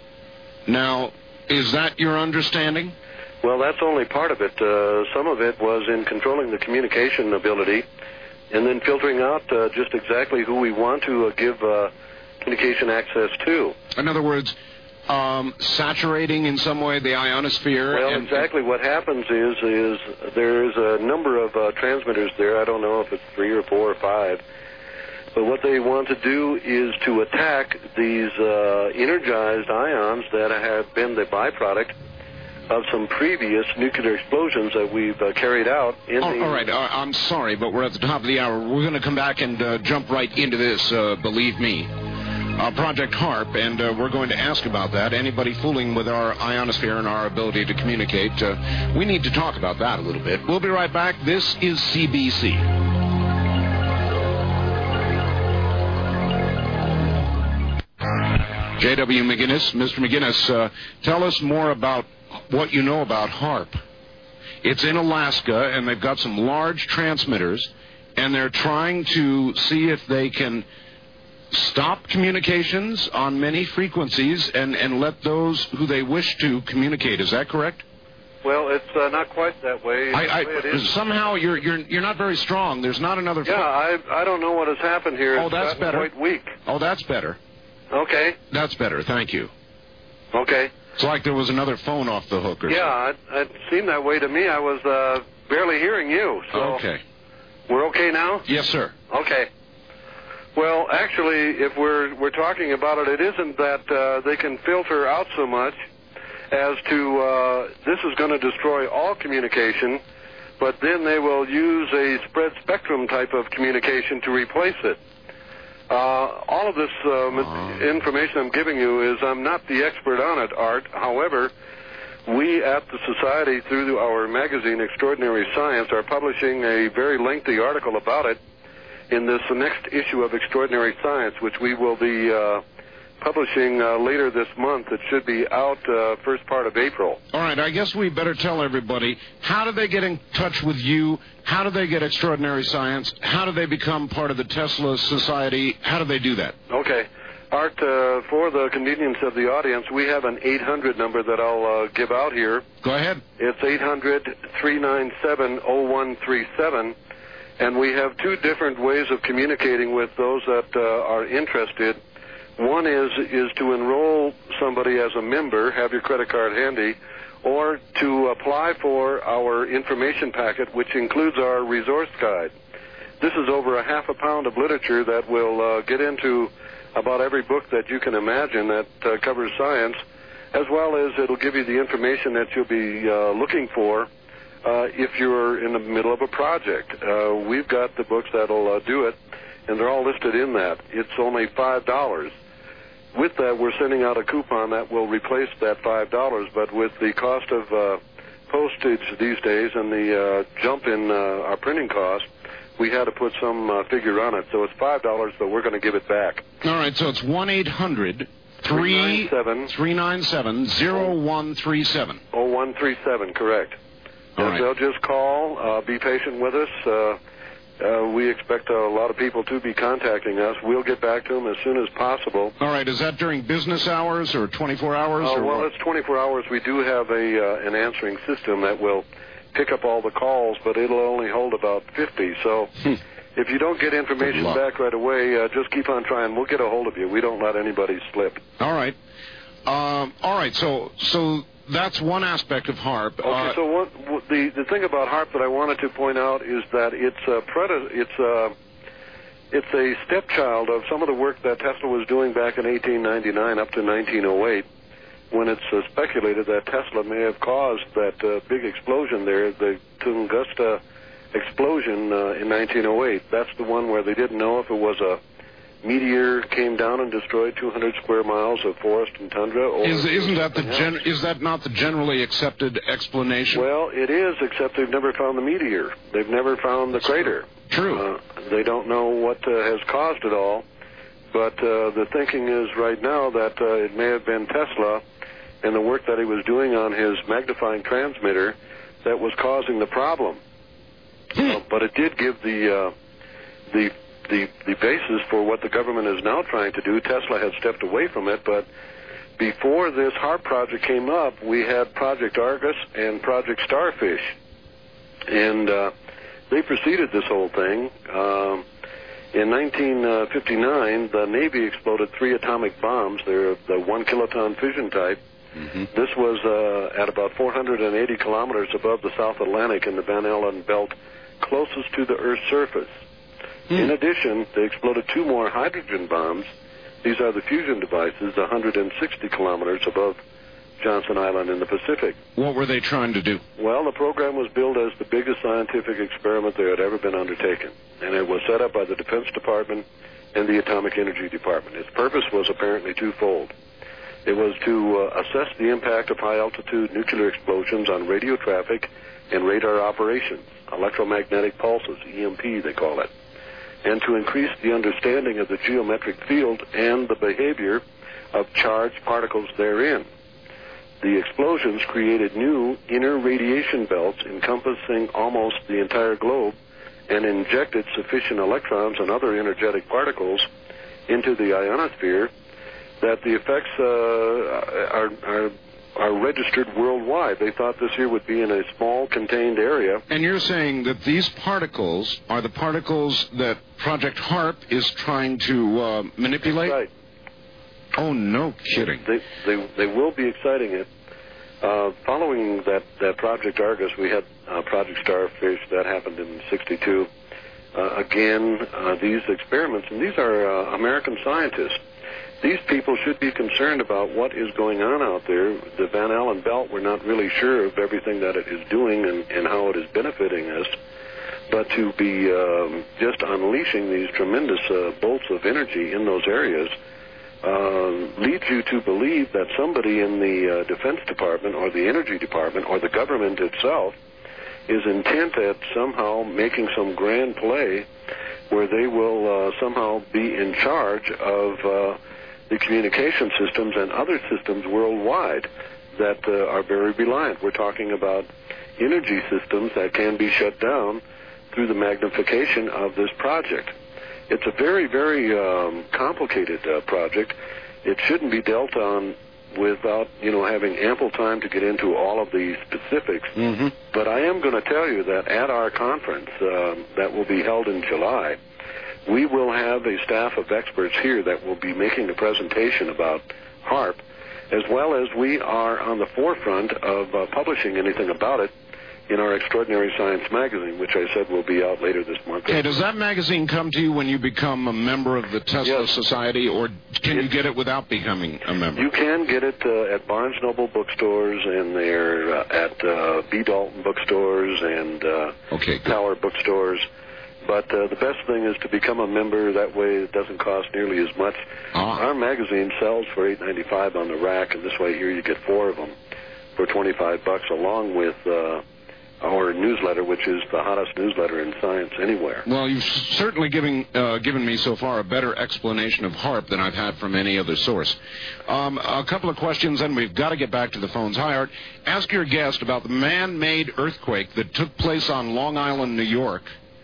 Now, is that your understanding?
Well, that's only part of it. Uh, some of it was in controlling the communication ability and then filtering out uh, just exactly who we want to uh, give uh, communication access to.
In other words, um, saturating in some way the ionosphere?
Well,
and,
exactly what happens is is there's a number of uh, transmitters there. I don't know if it's three or four or five. But what they want to do is to attack these uh, energized ions that have been the byproduct of some previous nuclear explosions that we've uh, carried out in
oh,
the...
All right, uh, I'm sorry, but we're at the top of the hour. We're going to come back and uh, jump right into this, uh, believe me. Uh, Project HAARP, and uh, we're going to ask about that. Anybody fooling with our ionosphere and our ability to communicate, uh, we need to talk about that a little bit. We'll be right back. This is C B C. J W. McGinnis. Mister McGinnis, uh, tell us more about what you know about HAARP. It's in Alaska, and they've got some large transmitters, and they're trying to see if they can stop communications on many frequencies and, and let those who they wish to communicate. Is that correct?
Well, it's uh, not quite that way.
I, I,
the way it is.
Somehow you're you're you're not very strong. There's not another.
Yeah, I I don't know what has happened here.
Oh,
it's
that's better.
Quite weak.
Oh, that's better.
Okay.
That's better. Thank you.
Okay.
It's like there was another phone off the hook or
yeah,
something.
Yeah, it, it seemed that way to me. I was uh, barely hearing you. So
okay.
We're okay now?
Yes, sir.
Okay. Well, actually, if we're we're talking about it, it isn't that uh, they can filter out so much as to uh, this is going to destroy all communication, but then they will use a spread spectrum type of communication to replace it. Uh, all of this um, uh-huh. information I'm giving you is I'm not the expert on it, Art. However, we at the Society, through our magazine, Extraordinary Science, are publishing a very lengthy article about it in this next issue of Extraordinary Science, which we will be uh, publishing uh, later this month. It should be out uh, first part of April.
All right, I guess we better tell everybody, how do they get in touch with you? How do they get Extraordinary Science? How do they become part of the Tesla Society? How do they do that?
Okay. Art, uh, for the convenience of the audience, we have an eight hundred number that I'll uh, give out here.
Go ahead.
It's eight hundred, three nine seven, zero one three seven. And we have two different ways of communicating with those that uh, are interested. One is is to enroll somebody as a member, have your credit card handy, or to apply for our information packet, which includes our resource guide. This is over a half a pound of literature that will uh, get into about every book that you can imagine that uh, covers science, as well as it'll give you the information that you'll be uh, looking for uh, if you're in the middle of a project. Uh, we've got the books that'll uh, do it, and they're all listed in that. It's only five dollars. With that, we're sending out a coupon that will replace that five dollars, but with the cost of uh, postage these days and the uh, jump in uh, our printing cost, we had to put some uh, figure on it. So it's five dollars, but we're going to give it back.
All right, so it's one eight hundred, three nine seven, zero one three seven.
oh one three seven, correct.
All
and
right.
They'll just call, uh, be patient with us. Uh, Uh, we expect a lot of people to be contacting us. We'll get back to them as soon as possible.
All right. Is that during business hours or twenty-four hours?
Uh,
or
well,
what?
it's twenty-four hours. We do have a uh, an answering system that will pick up all the calls, but it'll only hold about fifty. So if you don't get information back right away, uh, just keep on trying. We'll get a hold of you. We don't let anybody slip.
All right. Um, all right. So so that's one aspect of HAARP.
Okay.
Uh,
so what, the the thing about HAARP that I wanted to point out is that it's a predi- it's a it's a stepchild of some of the work that Tesla was doing back in eighteen ninety-nine up to nineteen oh eight, when it's uh, speculated that Tesla may have caused that uh, big explosion there, the Tunguska explosion uh, in nineteen oh eight. That's the one where they didn't know if it was a meteor came down and destroyed two hundred square miles of forest and tundra. Or
is, isn't that the gen- is that not the generally accepted explanation?
Well, it is, except they've never found the meteor. They've never found the crater.
True.
Uh, they don't know what uh, has caused it all. But uh, the thinking is right now that uh, it may have been Tesla and the work that he was doing on his magnifying transmitter that was causing the problem. uh, but it did give the uh, the The, the basis for what the government is now trying to do. Tesla had stepped away from it, but before this HAARP project came up, we had Project Argus and Project Starfish. And uh, they preceded this whole thing. Um, in nineteen fifty-nine, the Navy exploded three atomic bombs. They're the one kiloton fission type. Mm-hmm. This was uh, at about four hundred eighty kilometers above the South Atlantic in the Van Allen belt, closest to the Earth's surface. Mm. In addition, they exploded two more hydrogen bombs. These are the fusion devices, one hundred sixty kilometers above Johnson Island in the Pacific.
What were they trying to do?
Well, the program was billed as the biggest scientific experiment there had ever been undertaken, and it was set up by the Defense Department and the Atomic Energy Department. Its purpose was apparently twofold. It was to uh, assess the impact of high-altitude nuclear explosions on radio traffic and radar operations, electromagnetic pulses, E M P they call it, and to increase the understanding of the geometric field and the behavior of charged particles therein. The explosions created new inner radiation belts encompassing almost the entire globe and injected sufficient electrons and other energetic particles into the ionosphere that the effects uh, are, are, are registered worldwide. They thought this here would be in a small, contained area.
And you're saying that these particles are the particles that Project HARP is trying to uh, manipulate?
That's right.
Oh, no kidding.
They, they, they will be exciting it. Uh, following that, that Project Argus, we had uh, Project Starfish. That happened in sixty-two. Uh, again, uh, these experiments, and these are uh, American scientists. These people should be concerned about what is going on out there. The Van Allen belt, we're not really sure of everything that it is doing and, and how it is benefiting us. But to be um, just unleashing these tremendous uh, bolts of energy in those areas Uh, leads you to believe that somebody in the uh, Defense Department or the Energy Department or the government itself is intent at somehow making some grand play where they will uh, somehow be in charge of uh, the communication systems and other systems worldwide that uh, are very reliant. We're talking about energy systems that can be shut down through the magnification of this project. It's a very, very um, complicated uh, project. It shouldn't be dealt on without, you know, having ample time to get into all of the specifics.
Mm-hmm.
But I am going to tell you that at our conference um, that will be held in July, we will have a staff of experts here that will be making a presentation about HARP, as well as we are on the forefront of uh, publishing anything about it in our Extraordinary Science magazine, which I said will be out later this month.
Okay, does that magazine come to you when you become a member of the Tesla
yes.
Society, or can
it,
you get it without becoming a member?
You can get it uh, at Barnes Noble bookstores, and they're uh, at uh, B. Dalton bookstores and uh,
okay,
Tower bookstores. But uh, the best thing is to become a member. That way it doesn't cost nearly as much.
Ah.
Our magazine sells for eight ninety-five on the rack, and this way here you get four of them for twenty-five bucks, along with uh, our newsletter, which is the hottest newsletter in science anywhere.
Well, you've certainly given uh, given me so far a better explanation of HARP than I've had from any other source. Um, a couple of questions, and we've got to get back to the phones. Hi, Art. Ask your guest about the man-made earthquake that took place on Long Island, New York.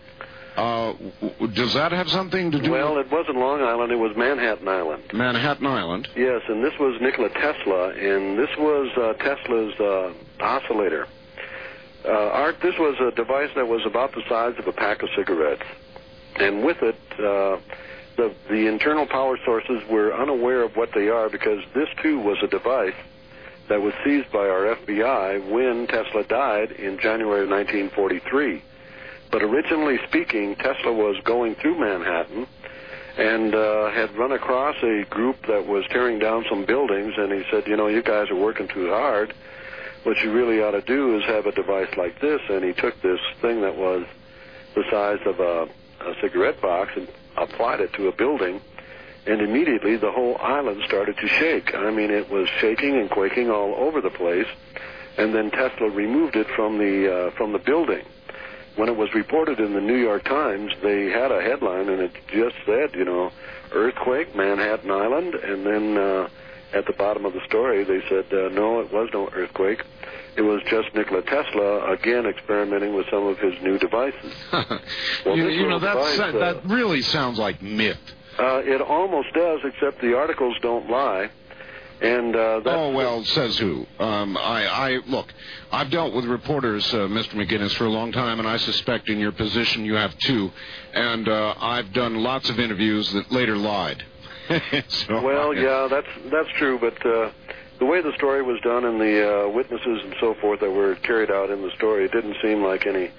Uh, does that have something to do
well,
with...
it wasn't Long Island, it was Manhattan Island.
Manhattan Island?
Yes, and this was Nikola Tesla, and this was uh, Tesla's uh, oscillator. Uh, Art, this was a device that was about the size of a pack of cigarettes. And with it, uh, the, the internal power sources were unaware of what they are, because this, too, was a device that was seized by our F B I when Tesla died in January of nineteen forty-three. But originally speaking, Tesla was going through Manhattan and uh, had run across a group that was tearing down some buildings, and he said, you know, you guys are working too hard. What you really ought to do is have a device like this. And he took this thing that was the size of a, a cigarette box and applied it to a building, and immediately the whole island started to shake. I mean, it was shaking and quaking all over the place, and then Tesla removed it from the uh, from the building. When it was reported in the New York Times, they had a headline, and it just said, you know, earthquake, Manhattan Island, and then uh, at the bottom of the story, they said, uh, no, it was no earthquake. It was just Nikola Tesla, again, experimenting with some of his new devices.
well, you, you know, that's, device, uh, that really sounds like myth.
Uh, it almost does, except the articles don't lie. And uh, that's
oh, well, says who? Um, I, I look, I've dealt with reporters, uh, Mister McGinnis, for a long time, and I suspect in your position you have too. And uh, I've done lots of interviews that later lied. so,
well, yeah, that's that's true, but uh, the way the story was done and the uh, witnesses and so forth that were carried out in the story, it didn't seem like any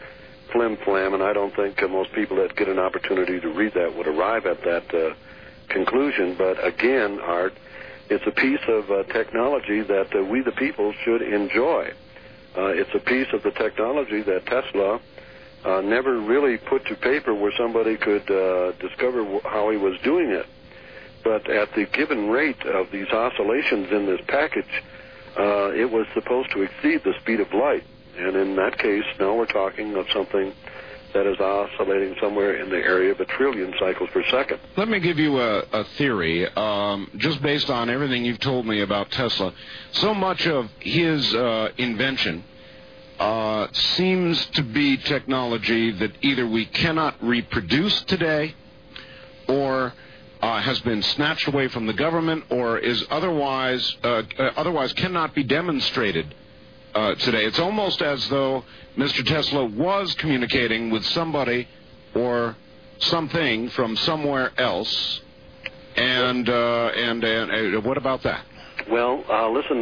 flim-flam, and I don't think uh, most people that get an opportunity to read that would arrive at that uh, conclusion. But again, Art, it's a piece of uh, technology that uh, we the people should enjoy. Uh, it's a piece of the technology that Tesla uh, never really put to paper where somebody could uh, discover w- how he was doing it. But at the given rate of these oscillations in this package, uh, it was supposed to exceed the speed of light. And in that case, now we're talking of something that is oscillating somewhere in the area of a trillion cycles per second.
Let me give you a, a theory, um, just based on everything you've told me about Tesla. So much of his uh, invention uh, seems to be technology that either we cannot reproduce today, or uh, has been snatched away from the government, or is otherwise uh, uh, otherwise cannot be demonstrated Uh, today. It's almost as though Mister Tesla was communicating with somebody or something from somewhere else. And uh, and, and uh, what about that?
Well, uh, listen,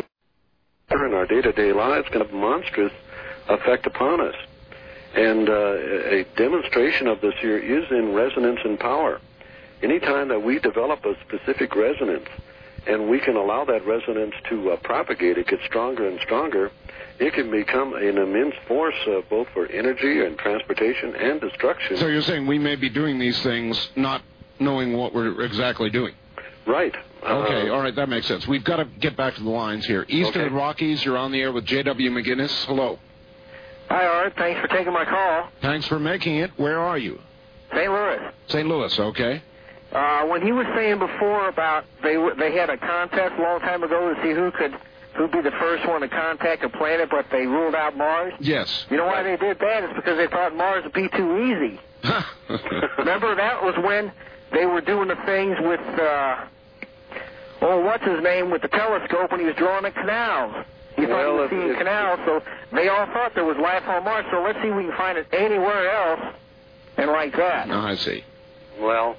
in our day-to-day lives can have a monstrous effect upon us. And uh, a demonstration of this here is in resonance and power. Anytime that we develop a specific resonance and we can allow that resonance to uh, propagate, it gets stronger and stronger, it can become an immense force uh, both for energy and transportation and destruction.
So you're saying we may be doing these things not knowing what we're exactly doing?
Right.
Okay,
uh,
all right, that makes sense. We've got to get back to the lines here. East
okay.
of the Rockies, you're on the air with J W. McGinnis. Hello.
Hi, Art. Thanks for taking my call.
Thanks for making it. Where are you?
Saint Louis.
Saint Louis, okay.
Uh, when he was saying before about they they had a contest a long time ago to see who could who'd be the first one to contact a planet, but they ruled out Mars.
Yes.
You know why they did that? It's because they thought Mars would be too easy. Remember, that was when they were doing the things with, uh, oh, what's his name, with the telescope when he was drawing the canals. He thought
well,
he was seeing canals, so they all thought there was life on Mars, so let's see if we can find it anywhere else and like that.
Oh, I see.
Well,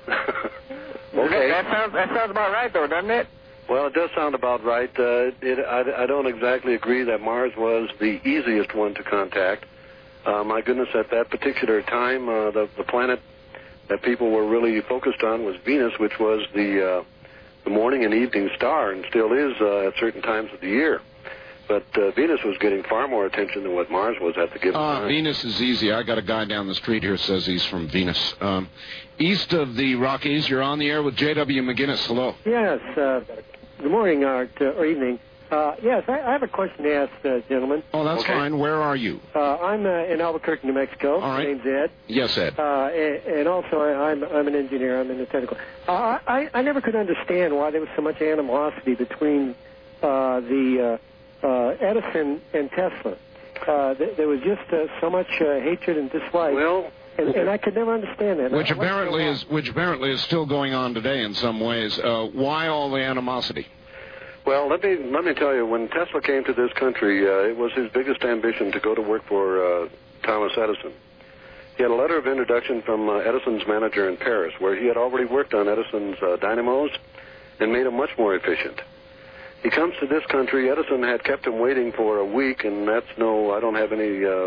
okay.
That, that, sounds, that sounds about right, though, doesn't it?
Well, it does sound about right. Uh, it, I, I don't exactly agree that Mars was the easiest one to contact. Uh, my goodness, at that particular time, uh, the, the planet that people were really focused on was Venus, which was the uh, the morning and evening star, and still is uh, at certain times of the year. But uh, Venus was getting far more attention than what Mars was at the given
uh,
time.
Venus is easy. I got a guy down the street here who says he's from Venus. Um, east of the Rockies, you're on the air with J W. McGinnis. Hello.
Yes. Uh, good morning, Art, uh, or evening. Uh, yes, I, I have a question to ask, uh, gentlemen.
Oh, that's
okay.
fine. Where are you?
Uh, I'm uh, in Albuquerque, New Mexico.
All right.
My name's Ed.
Yes, Ed.
Uh, and, and also, I, I'm I'm an engineer. I'm in the technical. Uh, I I never could understand why there was so much animosity between uh, the uh, uh, Edison and Tesla. Uh, th- there was just uh, so much uh, hatred and dislike.
Well.
And, and I could never understand that.
Which
I'd like
apparently is which apparently is still going on today in some ways. Uh, why all the animosity?
Well, let me let me tell you, when Tesla came to this country, uh, it was his biggest ambition to go to work for uh, Thomas Edison. He had a letter of introduction from uh, Edison's manager in Paris, where he had already worked on Edison's uh, dynamos and made them much more efficient. He comes to this country. Edison had kept him waiting for a week, and that's no, I don't have any uh,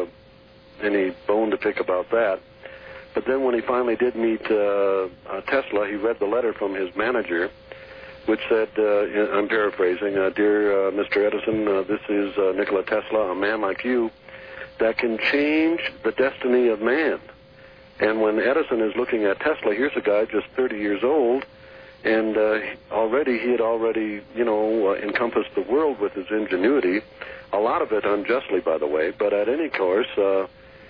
any bone to pick about that. But then when he finally did meet uh, uh, Tesla, he read the letter from his manager, which said, uh, I'm paraphrasing, uh, Dear uh, Mister Edison, uh, this is uh, Nikola Tesla, a man like you, that can change the destiny of man. And when Edison is looking at Tesla, here's a guy just thirty years old, and uh, already he had already, you know, uh, encompassed the world with his ingenuity, a lot of it unjustly, by the way, but at any course, uh,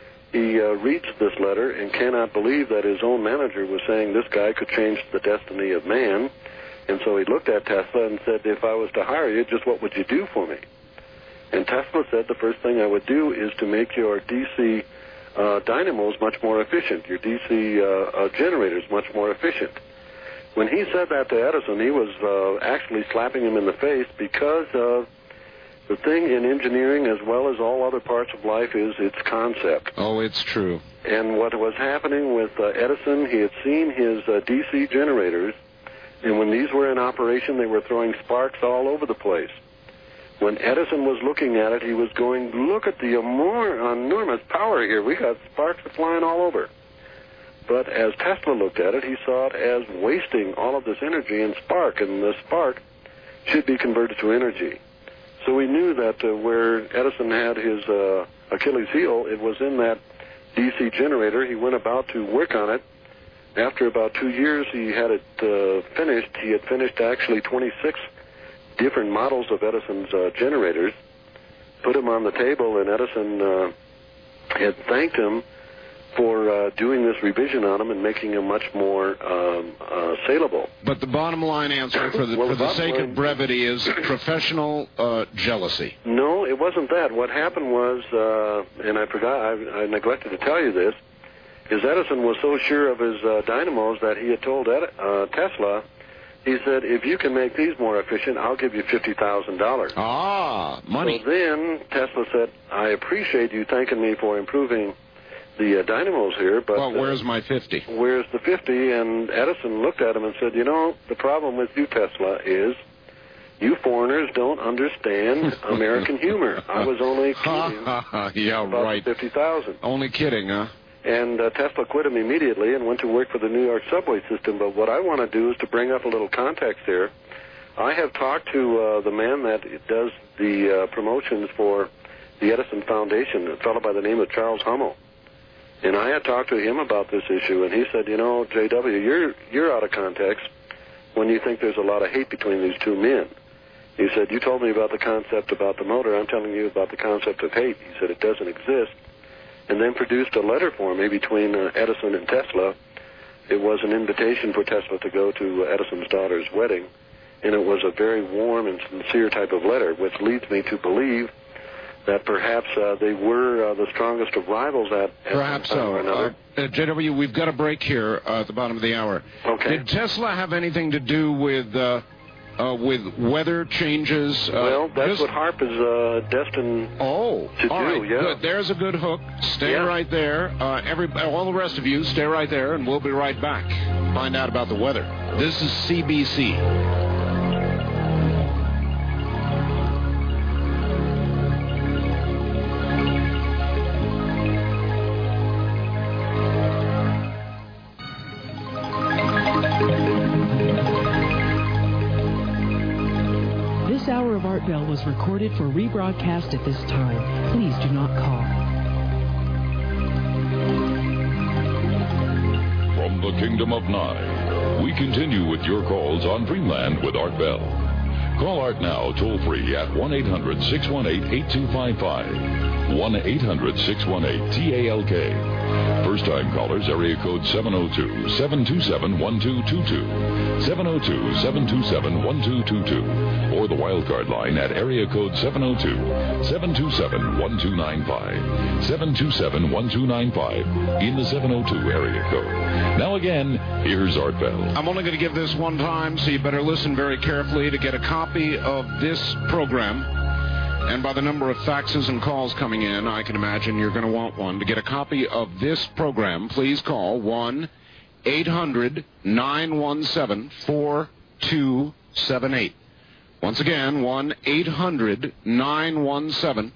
he uh, reads this letter and cannot believe that his own manager was saying this guy could change the destiny of man. And so he looked at Tesla and said, if I was to hire you, just what would you do for me? And Tesla said, the first thing I would do is to make your D C uh, dynamos much more efficient, your D C uh, uh, generators much more efficient. When he said that to Edison, he was uh, actually slapping him in the face, because uh, the thing in engineering, as well as all other parts of life, is its concept.
Oh, it's true.
And what was happening with uh, Edison, he had seen his uh, D C generators, and when these were in operation, they were throwing sparks all over the place. When Edison was looking at it, he was going, look at the enormous power here. We got sparks flying all over. But as Tesla looked at it, he saw it as wasting all of this energy in spark, and the spark should be converted to energy. So we knew that uh, where Edison had his uh, Achilles heel, it was in that D C generator. He went about to work on it. After about two years, he had it uh, finished. He had finished actually twenty-six different models of Edison's uh, generators, put them on the table, and Edison uh, had thanked him for uh, doing this revision on them and making them much more um, uh, saleable.
But the bottom line answer, for the,
well,
for the,
the
sake
line,
of brevity, is professional uh, jealousy.
No, it wasn't that. What happened was, uh, and I forgot, I, I neglected to tell you this, is Edison was so sure of his uh, dynamos that he had told Ed, uh, Tesla, he said, if you can make these more efficient, I'll give you fifty thousand dollars.
Ah, money.
So then Tesla said, I appreciate you thanking me for improving the uh, dynamos here, but...
Well, where's
uh,
my fifty?
Where's the fifty? And Edison looked at him and said, you know, the problem with you, Tesla, is you foreigners don't understand American humor. I was only kidding
yeah,
about
right.
fifty thousand.
Only kidding, huh?
And uh, Tesla quit him immediately and went to work for the New York subway system. But what I want to do is to bring up a little context here. I have talked to uh, the man that does the uh, promotions for the Edison Foundation, a fellow by the name of Charles Hummel. And I had talked to him about this issue, and he said, you know, J W, you're, you're out of context when you think there's a lot of hate between these two men. He said, you told me about the concept about the motor. I'm telling you about the concept of hate. He said, it doesn't exist. And then produced a letter for me between uh, Edison and Tesla. It was an invitation for Tesla to go to uh, Edison's daughter's wedding, and it was a very warm and sincere type of letter, which leads me to believe that perhaps uh, they were uh, the strongest of rivals at, at
perhaps
one time
so.
or another.
Uh, uh, J W, we've got a break here uh, at the bottom of the hour.
Okay.
Did Tesla have anything to do with uh, uh, with weather changes? Uh,
well, that's
just...
what HAARP is uh, destined
oh,
to
all
do.
right,
Yeah.
Good. There's a good hook. Stay
yeah.
right there. Uh, every all the rest of you, stay right there, and we'll be right back. Find out about the weather. This is C B C.
This hour of Art Bell was recorded for rebroadcast at this time. Please do not call.
From the Kingdom of Nye, we continue with your calls on Dreamland with Art Bell. Call Art now toll free at one eight hundred six one eight eight two five five. one eight hundred six one eight T A L K. First time callers, area code seven oh two, seven two seven, one two two two. seven oh two, seven two seven, one two two two. Or the wildcard line at area code seven oh two, seven two seven, one two nine five. seven two seven, one two nine five in the seven oh two area code. Now again, here's Art Bell.
I'm only going to give this one time, so you better listen very carefully to get a copy of this program. And by the number of faxes and calls coming in, I can imagine you're going to want one. To get a copy of this program, please call one eight hundred nine one seven four two seven eight. Once again, one eight hundred nine one seven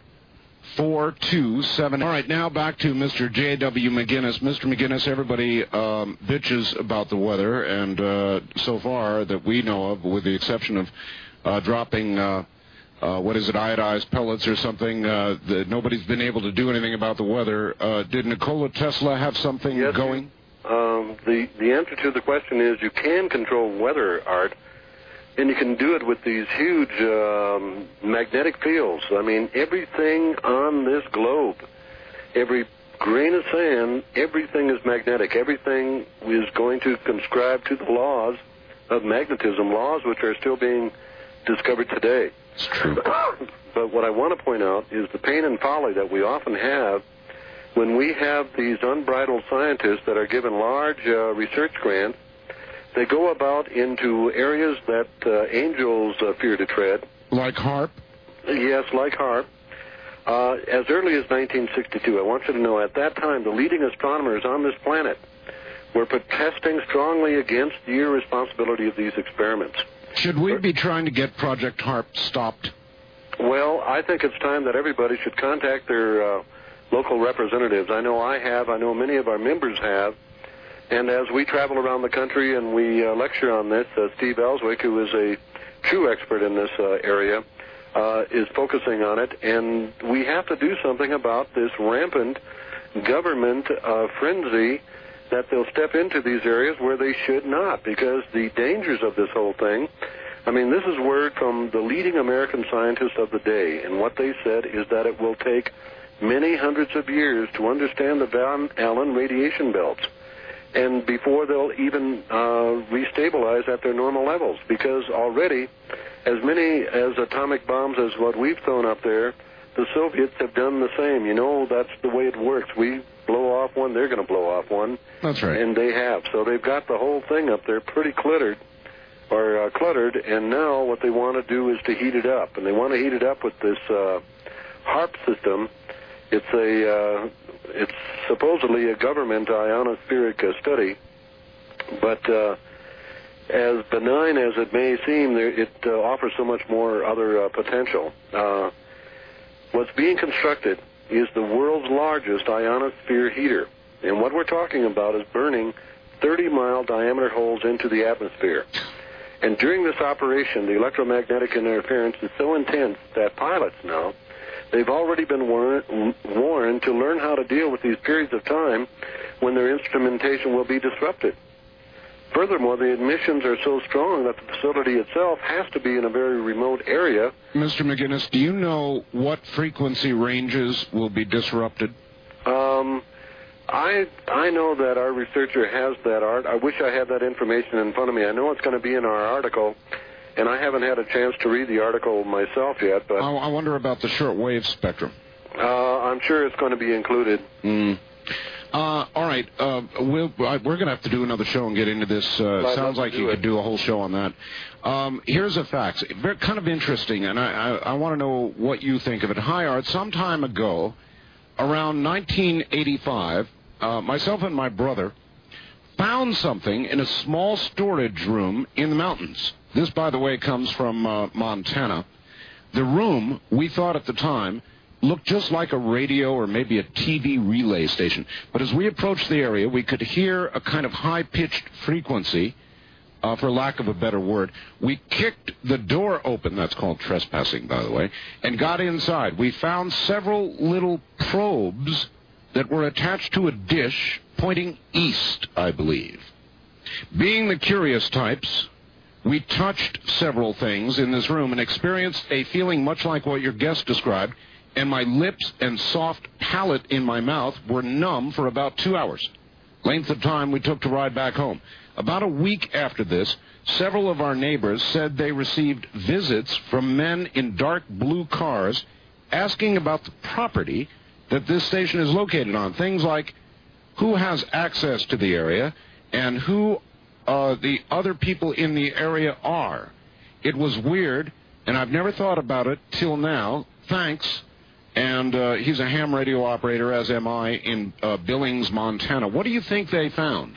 four two seven eight. All right, now back to Mister J W. McGinnis. Mister McGinnis, everybody um, bitches about the weather, and uh, so far that we know of, with the exception of uh, dropping... Uh, Uh, what is it, iodized pellets or something? Uh, the, nobody's been able to do anything about the weather. Uh, did Nikola Tesla have something
yes,
going?
Um, the, the answer to the question is you can control weather, Art, and you can do it with these huge um, magnetic fields. I mean, everything on this globe, every grain of sand, everything is magnetic. Everything is going to conscribe to the laws of magnetism, laws which are still being discovered today.
It's true.
But what I want to point out is the pain and folly that we often have when we have these unbridled scientists that are given large uh, research grants. They go about into areas that uh, angels uh, fear to tread.
Like HAARP?
Yes, like HAARP. Uh, as early as nineteen sixty-two, I want you to know, at that time, the leading astronomers on this planet were protesting strongly against the irresponsibility of these experiments.
Should we be trying to get Project HAARP stopped?
Well, I think it's time that everybody should contact their uh, local representatives. I know I have. I know many of our members have. And as we travel around the country and we uh, lecture on this, uh, Steve Ellswick, who is a true expert in this uh, area, uh, is focusing on it. And we have to do something about this rampant government uh, frenzy that they'll step into these areas where they should not, because the dangers of this whole thing, I mean, this is word from the leading American scientists of the day, and what they said is that it will take many hundreds of years to understand the Van Allen radiation belts, and before they'll even uh, restabilize at their normal levels, because already as many as atomic bombs as what we've thrown up there, the Soviets have done the same. You know, that's the way it works. We blow off one, they're going to blow off one.
That's right.
And they have. So they've got the whole thing up there pretty cluttered, or uh, cluttered, and now what they want to do is to heat it up. And they want to heat it up with this uh, HAARP system. It's a, uh, it's supposedly a government ionospheric uh, study, but uh, as benign as it may seem, there, it uh, offers so much more other uh, potential. Uh, what's being constructed is the world's largest ionosphere heater. And what we're talking about is burning thirty-mile diameter holes into the atmosphere. And during this operation, the electromagnetic interference is so intense that pilots now, they've already been war- warned to learn how to deal with these periods of time when their instrumentation will be disrupted. Furthermore, the emissions are so strong that the facility itself has to be in a very remote area.
Mister McGinnis, do you know what frequency ranges will be disrupted?
Um, I I know that our researcher has that art. I wish I had that information in front of me. I know it's going to be in our article, and I haven't had a chance to read the article myself yet. But
I, I wonder about the shortwave spectrum.
Uh, I'm sure it's going to be included.
Mm. Uh, all right, uh, we'll, we're going to have to do another show and get into this. Uh,
I'd
sounds like you
it.
could do a whole show on that. Um, here's a fact. Very, kind of interesting, and I, I, I want to know what you think of it. Hi, Art. Some time ago, around nineteen eighty-five, uh, myself and my brother found something in a small storage room in the mountains. This, by the way, comes from uh, Montana. The room, we thought at the time, looked just like a radio or maybe a T V relay station. But as we approached the area, we could hear a kind of high-pitched frequency, uh, for lack of a better word. We kicked the door open, that's called trespassing, by the way, and got inside. We found several little probes that were attached to a dish pointing east, I believe. Being the curious types, we touched several things in this room and experienced a feeling much like what your guest described, and my lips and soft palate in my mouth were numb for about two hours. Length of time we took to ride back home. About a week after this, several of our neighbors said they received visits from men in dark blue cars asking about the property that this station is located on. Things like who has access to the area and who uh, the other people in the area are. It was weird, and I've never thought about it till now. Thanks. And uh, he's a ham radio operator, as am I, in uh, Billings, Montana. What do you think they found?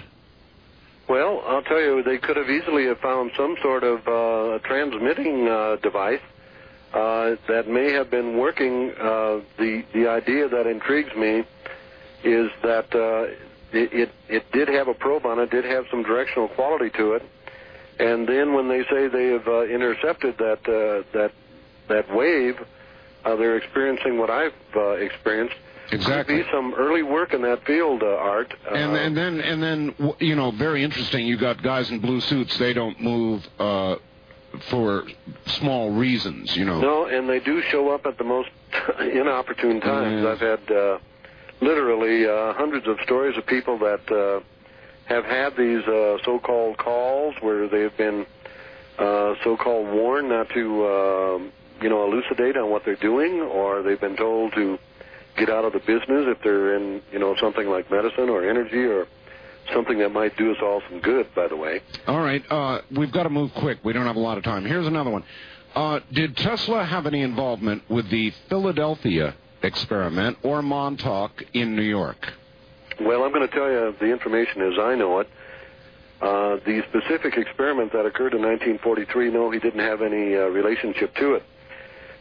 Well, I'll tell you, they could have easily have found some sort of uh, transmitting uh, device uh, that may have been working. Uh, the the idea that intrigues me is that uh, it, it it did have a probe on it, did have some directional quality to it, and then when they say they have uh, intercepted that uh, that that wave. Uh, they're experiencing what I've uh, experienced.
Exactly.
Could be some early work in that field, uh, Art. Uh,
and, and then, and then, you know, very interesting. You got guys in blue suits. They don't move uh, for small reasons, you know.
No, and they do show up at the most inopportune times.
Mm-hmm.
I've had uh, literally uh, hundreds of stories of people that uh, have had these uh, so-called calls where they've been uh, so-called warned not to. Uh, you know, elucidate on what they're doing, or they've been told to get out of the business if they're in, you know, something like medicine or energy or something that might do us all some good, by the way.
All right. Uh, we've got to move quick. We don't have a lot of time. Here's another one. Uh, did Tesla have any involvement with the Philadelphia experiment or Montauk in New York?
Well, I'm going to tell you the information as I know it. Uh, the specific experiment that occurred in nineteen forty-three, no, he didn't have any uh, relationship to it.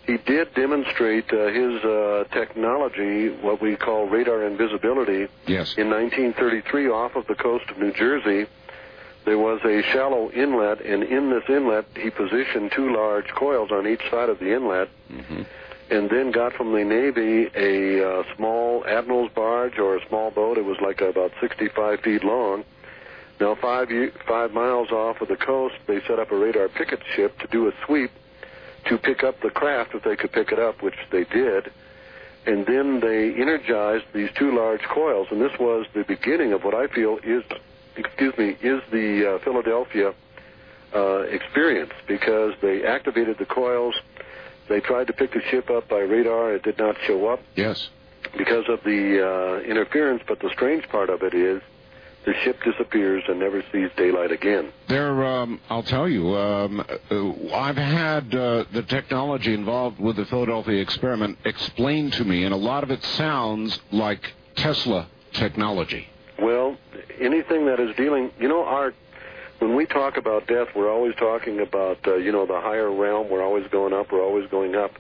he did demonstrate uh, his uh, technology, what we call radar invisibility.
Yes.
In nineteen thirty-three, off of the coast of New Jersey, there was a shallow inlet, and in this inlet, he positioned two large coils on each side of the inlet,
mm-hmm.
and then got from the Navy a uh, small admiral's barge or a small boat. It was like about sixty-five feet long. Now, five, five miles off of the coast, they set up a radar picket ship to do a sweep to pick up the craft if they could pick it up, which they did. And then they energized these two large coils, and this was the beginning of what I feel is, excuse me, is the uh, Philadelphia uh, experience, because they activated the coils. They tried to pick the ship up by radar. It did not show up.
Yes.
Because of the uh, interference, but the strange part of it is the ship disappears and never sees daylight again.
There, um, I'll tell you, um, uh, I've had uh, the technology involved with the Philadelphia experiment explained to me, and a lot of it sounds like Tesla technology.
Well, anything that is dealing, you know, Art, when we talk about death, we're always talking about, uh, you know, the higher realm. We're always going up. We're always going up.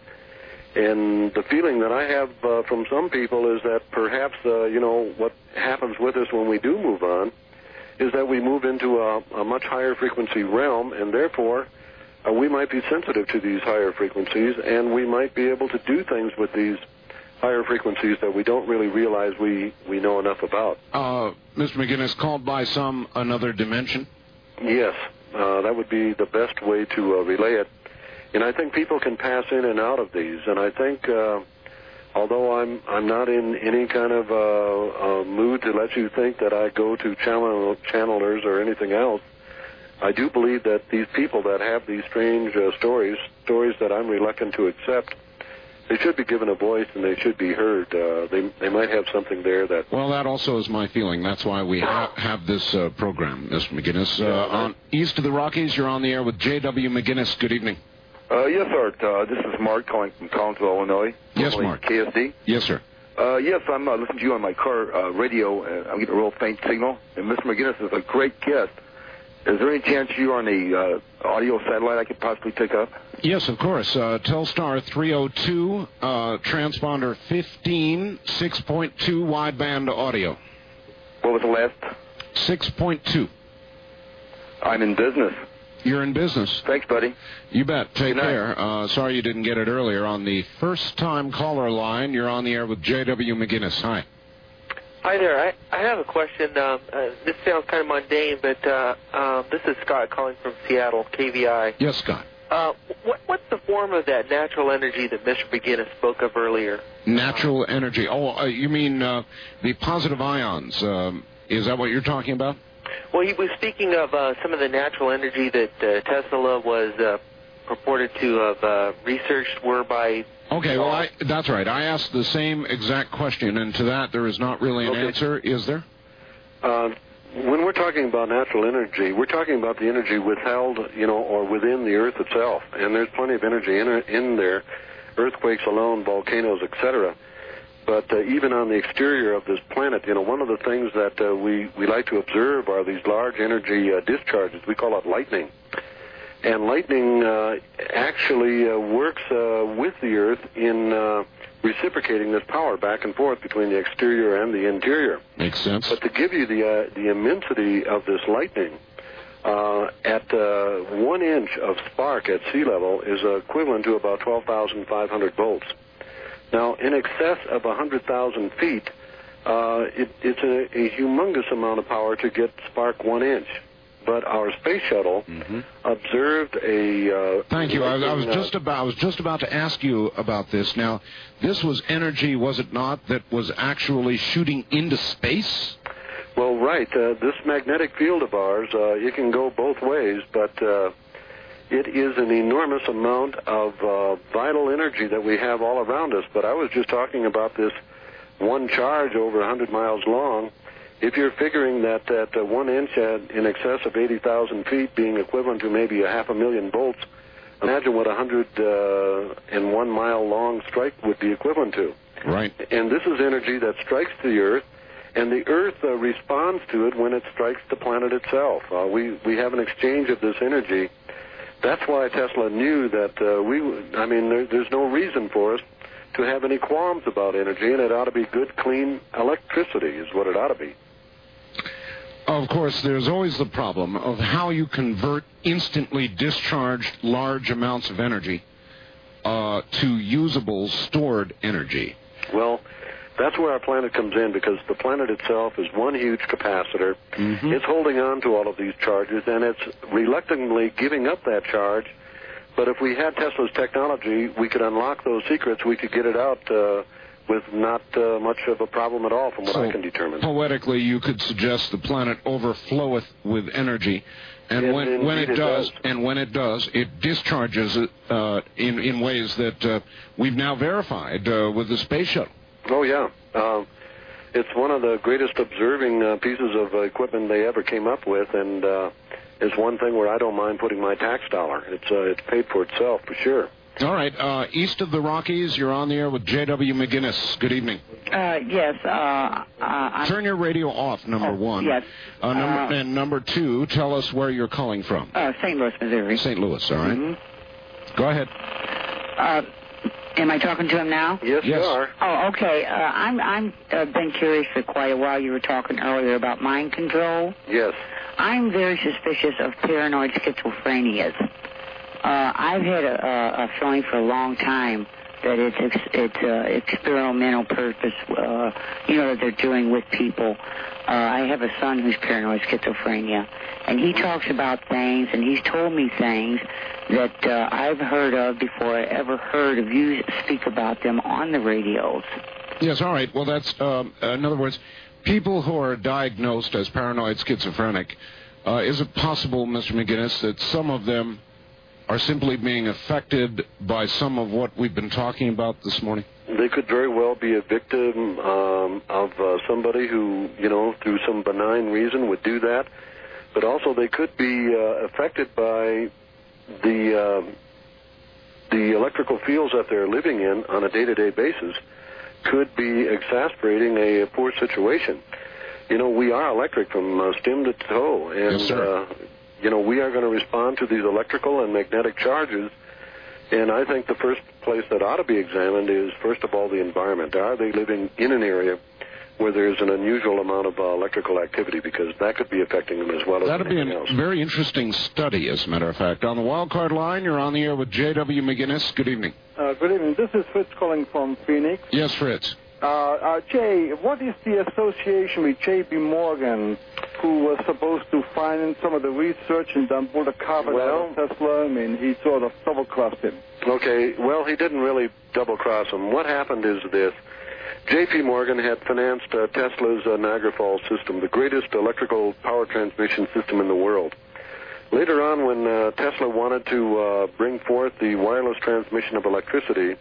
And the feeling that I have uh, from some people is that perhaps, uh, you know, what happens with us when we do move on is that we move into a, a much higher frequency realm, and therefore uh, we might be sensitive to these higher frequencies, and we might be able to do things with these higher frequencies that we don't really realize we, we know enough about.
Uh, Mister McGinnis, called by some another dimension?
Yes, uh, that wod be the best way to uh, relay it. And I think people can pass in and out of these. And I think, uh, although I'm I'm not in any kind of uh, uh, mood to let you think that I go to channel, channelers or anything else, I do believe that these people that have these strange uh, stories, stories that I'm reluctant to accept, they should be given a voice and they should be heard. Uh, they they might have something there that...
Well, that also is my feeling. That's why we ha- have this uh, program, Mister McGinnis. Uh,
yeah,
on East of the Rockies, you're on the air with J W. McGinnis. Good evening.
Uh, yes, Art. Uh, this is Mark calling from Collinsville, Illinois.
Yes, Mark.
K S D.
Yes, sir.
Uh, yes, I'm uh, listening to you on my car uh, radio, and I'm getting a real faint signal. And Mister McGinnis is a great guest. Is there any chance you're on a uh, audio satellite I could possibly pick up?
Yes, of course. Uh, Telstar three oh two, uh, transponder fifteen, six point two wideband audio.
What was the last?
six point two.
I'm in business.
You're in business.
Thanks, buddy.
You bet. Take care. Uh, sorry you didn't get it earlier. On the first-time caller line, you're on the air with J W. McGinnis. Hi.
Hi there. I, I have a question. Um, uh, this sounds kind of mundane, but uh, um, this is Scott calling from Seattle, K V I.
Yes, Scott.
Uh, what, what's the form of that natural energy that Mister McGinnis spoke of earlier?
Natural energy. Oh, uh, you mean uh, the positive ions. Um, is that what you're talking about?
Well, he was speaking of uh, some of the natural energy that uh, Tesla was uh, purported to have uh, researched were by...
Okay, well, I, that's right. I asked the same exact question, and to that there is not really an
okay.
answer, is there?
Uh, when we're talking about natural energy, we're talking about the energy withheld, you know, or within the Earth itself. And there's plenty of energy in, in there, earthquakes alone, volcanoes, et cetera. But uh, even on the exterior of this planet, you know, one of the things that uh, we, we like to observe are these large energy uh, discharges. We call it lightning. And lightning uh, actually uh, works uh, with the Earth in uh, reciprocating this power back and forth between the exterior and the interior.
Makes sense.
But to give you the, uh, the immensity of this lightning, uh, at uh, one inch of spark at sea level is uh, equivalent to about twelve thousand five hundred volts. Now, in excess of one hundred thousand feet, uh, it, it's a, a humongous amount of power to get spark one inch. But our space shuttle
mm-hmm.
observed a. Uh,
Thank you. I was, I was
uh,
just about. I was just about to ask you about this. Now, this was energy, was it not, that was actually shooting into space?
Well, right. Uh, this magnetic field of ours, uh, it can go both ways, but. Uh, It is an enormous amount of uh, vital energy that we have all around us. But I was just talking about this one charge over one hundred miles long. If you're figuring that at uh, one inch at in excess of eighty thousand feet being equivalent to maybe a half a million volts, imagine what a one hundred one mile long strike would be equivalent to.
Right.
And this is energy that strikes the Earth, and the Earth uh, responds to it when it strikes the planet itself. Uh, we, we have an exchange of this energy that's why Tesla knew that uh, we, I mean, there, there's no reason for us to have any qualms about energy, and it ought to be good, clean electricity is what it ought to be.
Of course, there's always the problem of how you convert instantly discharged large amounts of energy uh, to usable stored energy.
Well, that's where our planet comes in, because the planet itself is one huge capacitor.
Mm-hmm.
It's holding on to all of these charges, and it's reluctantly giving up that charge. But if we had Tesla's technology, we could unlock those secrets. We could get it out uh, with not uh, much of a problem at all, from what
so,
I can determine.
Poetically, you could suggest the planet overfloweth with energy, and
It-
when, when it,
indeed it
does,
does.
and when it does, it discharges it uh, in in ways that uh, we've now verified uh, with the space shuttle.
Oh, yeah. Um, it's one of the greatest observing uh, pieces of uh, equipment they ever came up with, and uh, it's one thing where I don't mind putting my tax dollar. It's uh, it's paid for itself, for sure.
All right, uh, east of the Rockies, you're on the air with J W. McGinnis. Good evening.
Uh, yes. Uh, uh, I'm,
Turn your radio off, number
oh,
one.
Yes.
Uh, number,
Uh,
and number two, tell us where you're calling from.
Uh, Saint Louis, Missouri.
Saint Louis, all right.
Mm-hmm.
Go ahead.
Uh, am I talking to him now?
Yes,
Yes.
you are.
Oh, okay. Uh, I'm I'm uh, been curious for quite a while. You were talking earlier about mind control.
Yes.
I'm very suspicious of paranoid schizophrenias. Uh, I've had a, a, a feeling for a long time that it's ex- it's uh, experimental purpose, uh, you know, that they're doing with people. Uh, I have a son who's paranoid schizophrenia, and he talks about things, and he's told me things that uh, I've heard of before I ever heard of you speak about them on the radios.
Yes, all right. Well, that's, um, in other words, people who are diagnosed as paranoid schizophrenic, uh, is it possible, Mister McGinnis, that some of them are simply being affected by some of what we've been talking about this morning?
They could very well be a victim um, of uh, somebody who, you know, through some benign reason would do that. But also they could be uh, affected by the uh, the electrical fields that they're living in on a day-to-day basis could be exasperating a, a poor situation. You know, we are electric from uh, stem to toe, and
Yes, sir.
uh, you know, we are going to respond to these electrical and magnetic charges. And I think the first place that ought to be examined is, first of all, the environment. Are they living in an area where there's an unusual amount of uh, electrical activity? Because that could be affecting them as well as
That'd be
anything
a
else.
very interesting study, as a matter of fact. On the wild card line, you're on the air with J W. McGinnis. Good evening.
Uh, good evening. This is Fritz calling from Phoenix.
Yes, Fritz.
Uh, uh, Jay, what is the association with J P. Morgan, who was supposed to finance some of the research and then pull the carpet
Well-
out of Tesla? I mean, he sort of double-crossed him.
Okay, well, he didn't really double-cross him. What happened is this. J P. Morgan had financed uh, Tesla's uh, Niagara Falls system, the greatest electrical power transmission system in the world. Later on, when uh, Tesla wanted to uh, bring forth the wireless transmission of electricity,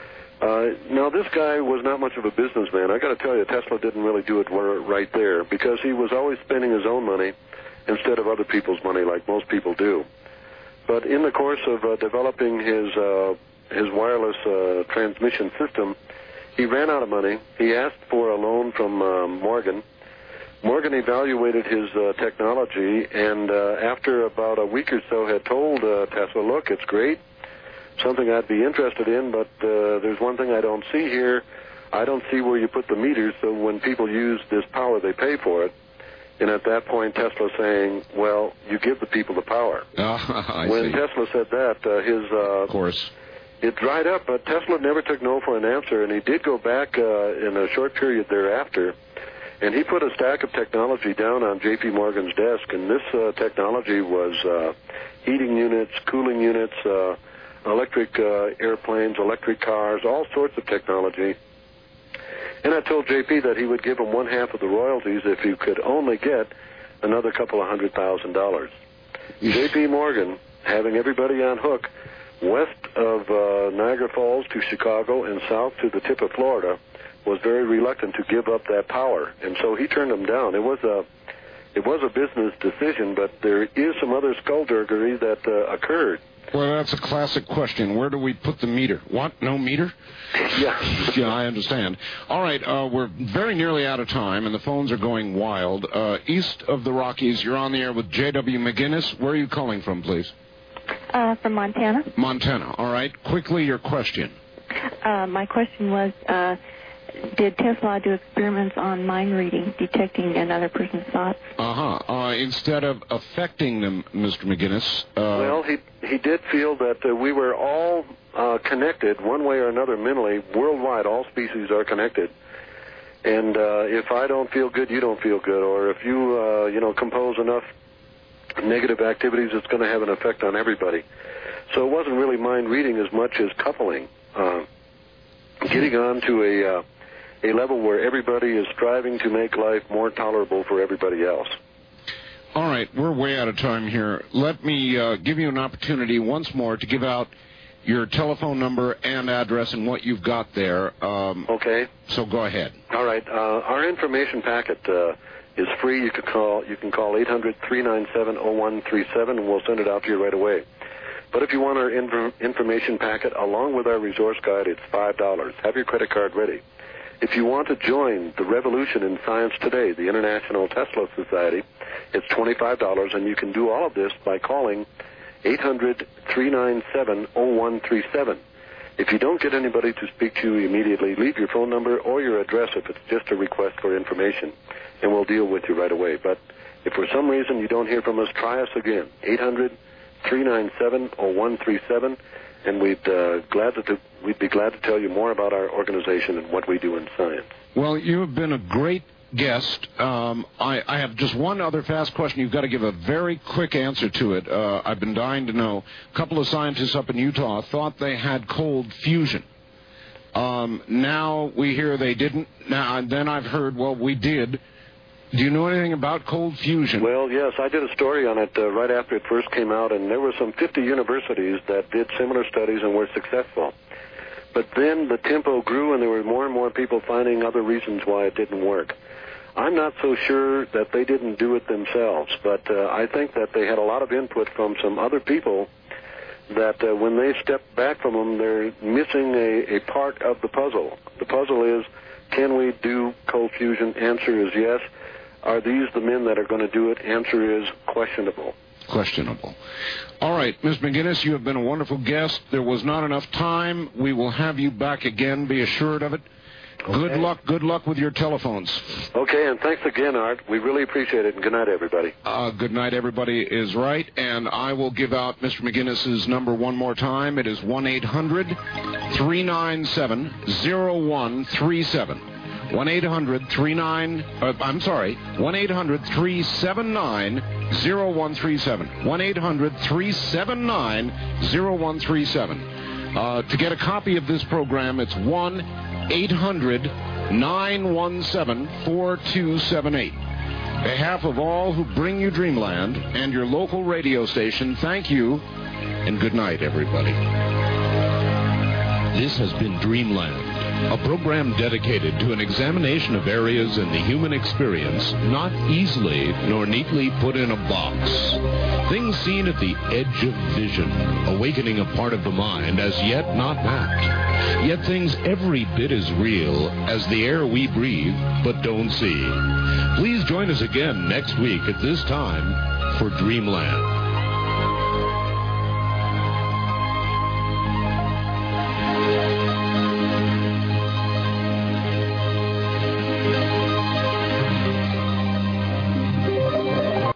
uh, now this guy was not much of a businessman. I got to tell you, Tesla didn't really do it right there, because he was always spending his own money instead of other people's money, like most people do. But in the course of uh, developing his uh, his wireless uh, transmission system, he ran out of money. He asked for a loan from uh, Morgan. Morgan evaluated his uh, technology, and uh, after about a week or so had told uh, Tesla, look, it's great, something I'd be interested in, but uh, there's one thing I don't see here. I don't see where you put the meters, so when people use this power, they pay for it. And at that point, Tesla saying, well, you give the people the power.
Uh, I
when
see.
Tesla said that, uh, his... Uh,
of course.
It dried up, but Tesla never took no for an answer, and he did go back uh, in a short period thereafter, and he put a stack of technology down on J P. Morgan's desk, and this uh, technology was uh, heating units, cooling units, uh, electric uh, airplanes, electric cars, all sorts of technology. And I told J P that he would give him one half of the royalties if he could only get another couple of hundred thousand dollars. J P. Morgan, having everybody on hook, west of uh, Niagara Falls to Chicago and south to the tip of Florida, was very reluctant to give up that power, and so he turned them down. It was a, it was a business decision, but there is some other skullduggery that uh, occurred.
Well, that's a classic question. Where do we put the meter? What? No meter?
Yeah.
Yeah, I understand. All right, uh, we're very nearly out of time, and the phones are going wild. Uh, east of the Rockies, you're on the air with J W. McGinnis. Where are you calling from, please?
Uh, from Montana.
Montana. All right. Quickly, your question.
Uh, my question was, uh, did Tesla do experiments on mind reading, detecting another person's thoughts?
Uh-huh. Uh, instead of affecting them, Mister McGinnis. Uh,
well, he he did feel that uh, we were all uh, connected one way or another mentally. Worldwide, all species are connected. And uh, if I don't feel good, you don't feel good. Or if you, uh, you know, compose enough negative activities, it's going to have an effect on everybody. So it wasn't really mind reading as much as coupling, uh, getting on to a uh, a level where everybody is striving to make life more tolerable for everybody else.
All right, we're way out of time here. Let me uh, give you an opportunity once more to give out your telephone number and address and what you've got there. Um,
okay.
So go ahead.
All right. Uh, our information packet uh, is free. You can call. You can call eight hundred, three nine seven, oh one three seven, and we'll send it out to you right away. But if you want our inf- information packet along with our resource guide, it's five dollars. Have your credit card ready. If you want to join the revolution in science today, the International Tesla Society, it's twenty-five dollars, and you can do all of this by calling eight hundred, three nine seven, oh one three seven. If you don't get anybody to speak to you immediately, leave your phone number or your address if it's just a request for information, and we'll deal with you right away. But if for some reason you don't hear from us, try us again, eight hundred, three nine seven, oh one three seven, and we'd uh, glad to we'd be glad to tell you more about our organization and what we do in science.
Well, you have been a great guest. Um, I, I have just one other fast question. You've got to give a very quick answer to it. Uh, I've been dying to know. A couple of scientists up in Utah thought they had cold fusion. Um, now we hear they didn't. Now and then I've heard, well, we did. Do you know anything about cold fusion?
Well, yes, I did a story on it uh, right after it first came out, and there were some fifty universities that did similar studies and were successful. But then the tempo grew, and there were more and more people finding other reasons why it didn't work. I'm not so sure that they didn't do it themselves, but uh, I think that they had a lot of input from some other people that uh, when they step back from them, they're missing a, a part of the puzzle. The puzzle is, can we do cold fusion? Answer is yes. Are these the men that are going to do it? Answer is questionable.
Questionable. All right, Miz McGinnis, you have been a wonderful guest. There was not enough time. We will have you back again. Be assured of it. Okay. Good luck. Good luck with your telephones.
Okay, and thanks again, Art. We really appreciate it, and good night, everybody.
Uh, good night, everybody is right, and I will give out Mister McGinnis's number one more time. It is one eight hundred, three nine seven, oh one three seven. one eight hundred, three nine, uh, I'm sorry, one eight hundred, three seven nine, oh one three seven. one eight hundred, three seven nine, oh one three seven. Uh, to get a copy of this program, it's one eight hundred, nine one seven, four two seven eight. On behalf of all who bring you Dreamland and your local radio station, thank you, and good night, everybody. This has been Dreamland, a program dedicated to an examination of areas in the human experience not easily nor neatly put in a box. Things seen at the edge of vision, awakening a part of the mind as yet not mapped. Yet things every bit as real as the air we breathe but don't see. Please join us again next week at this time for Dreamland.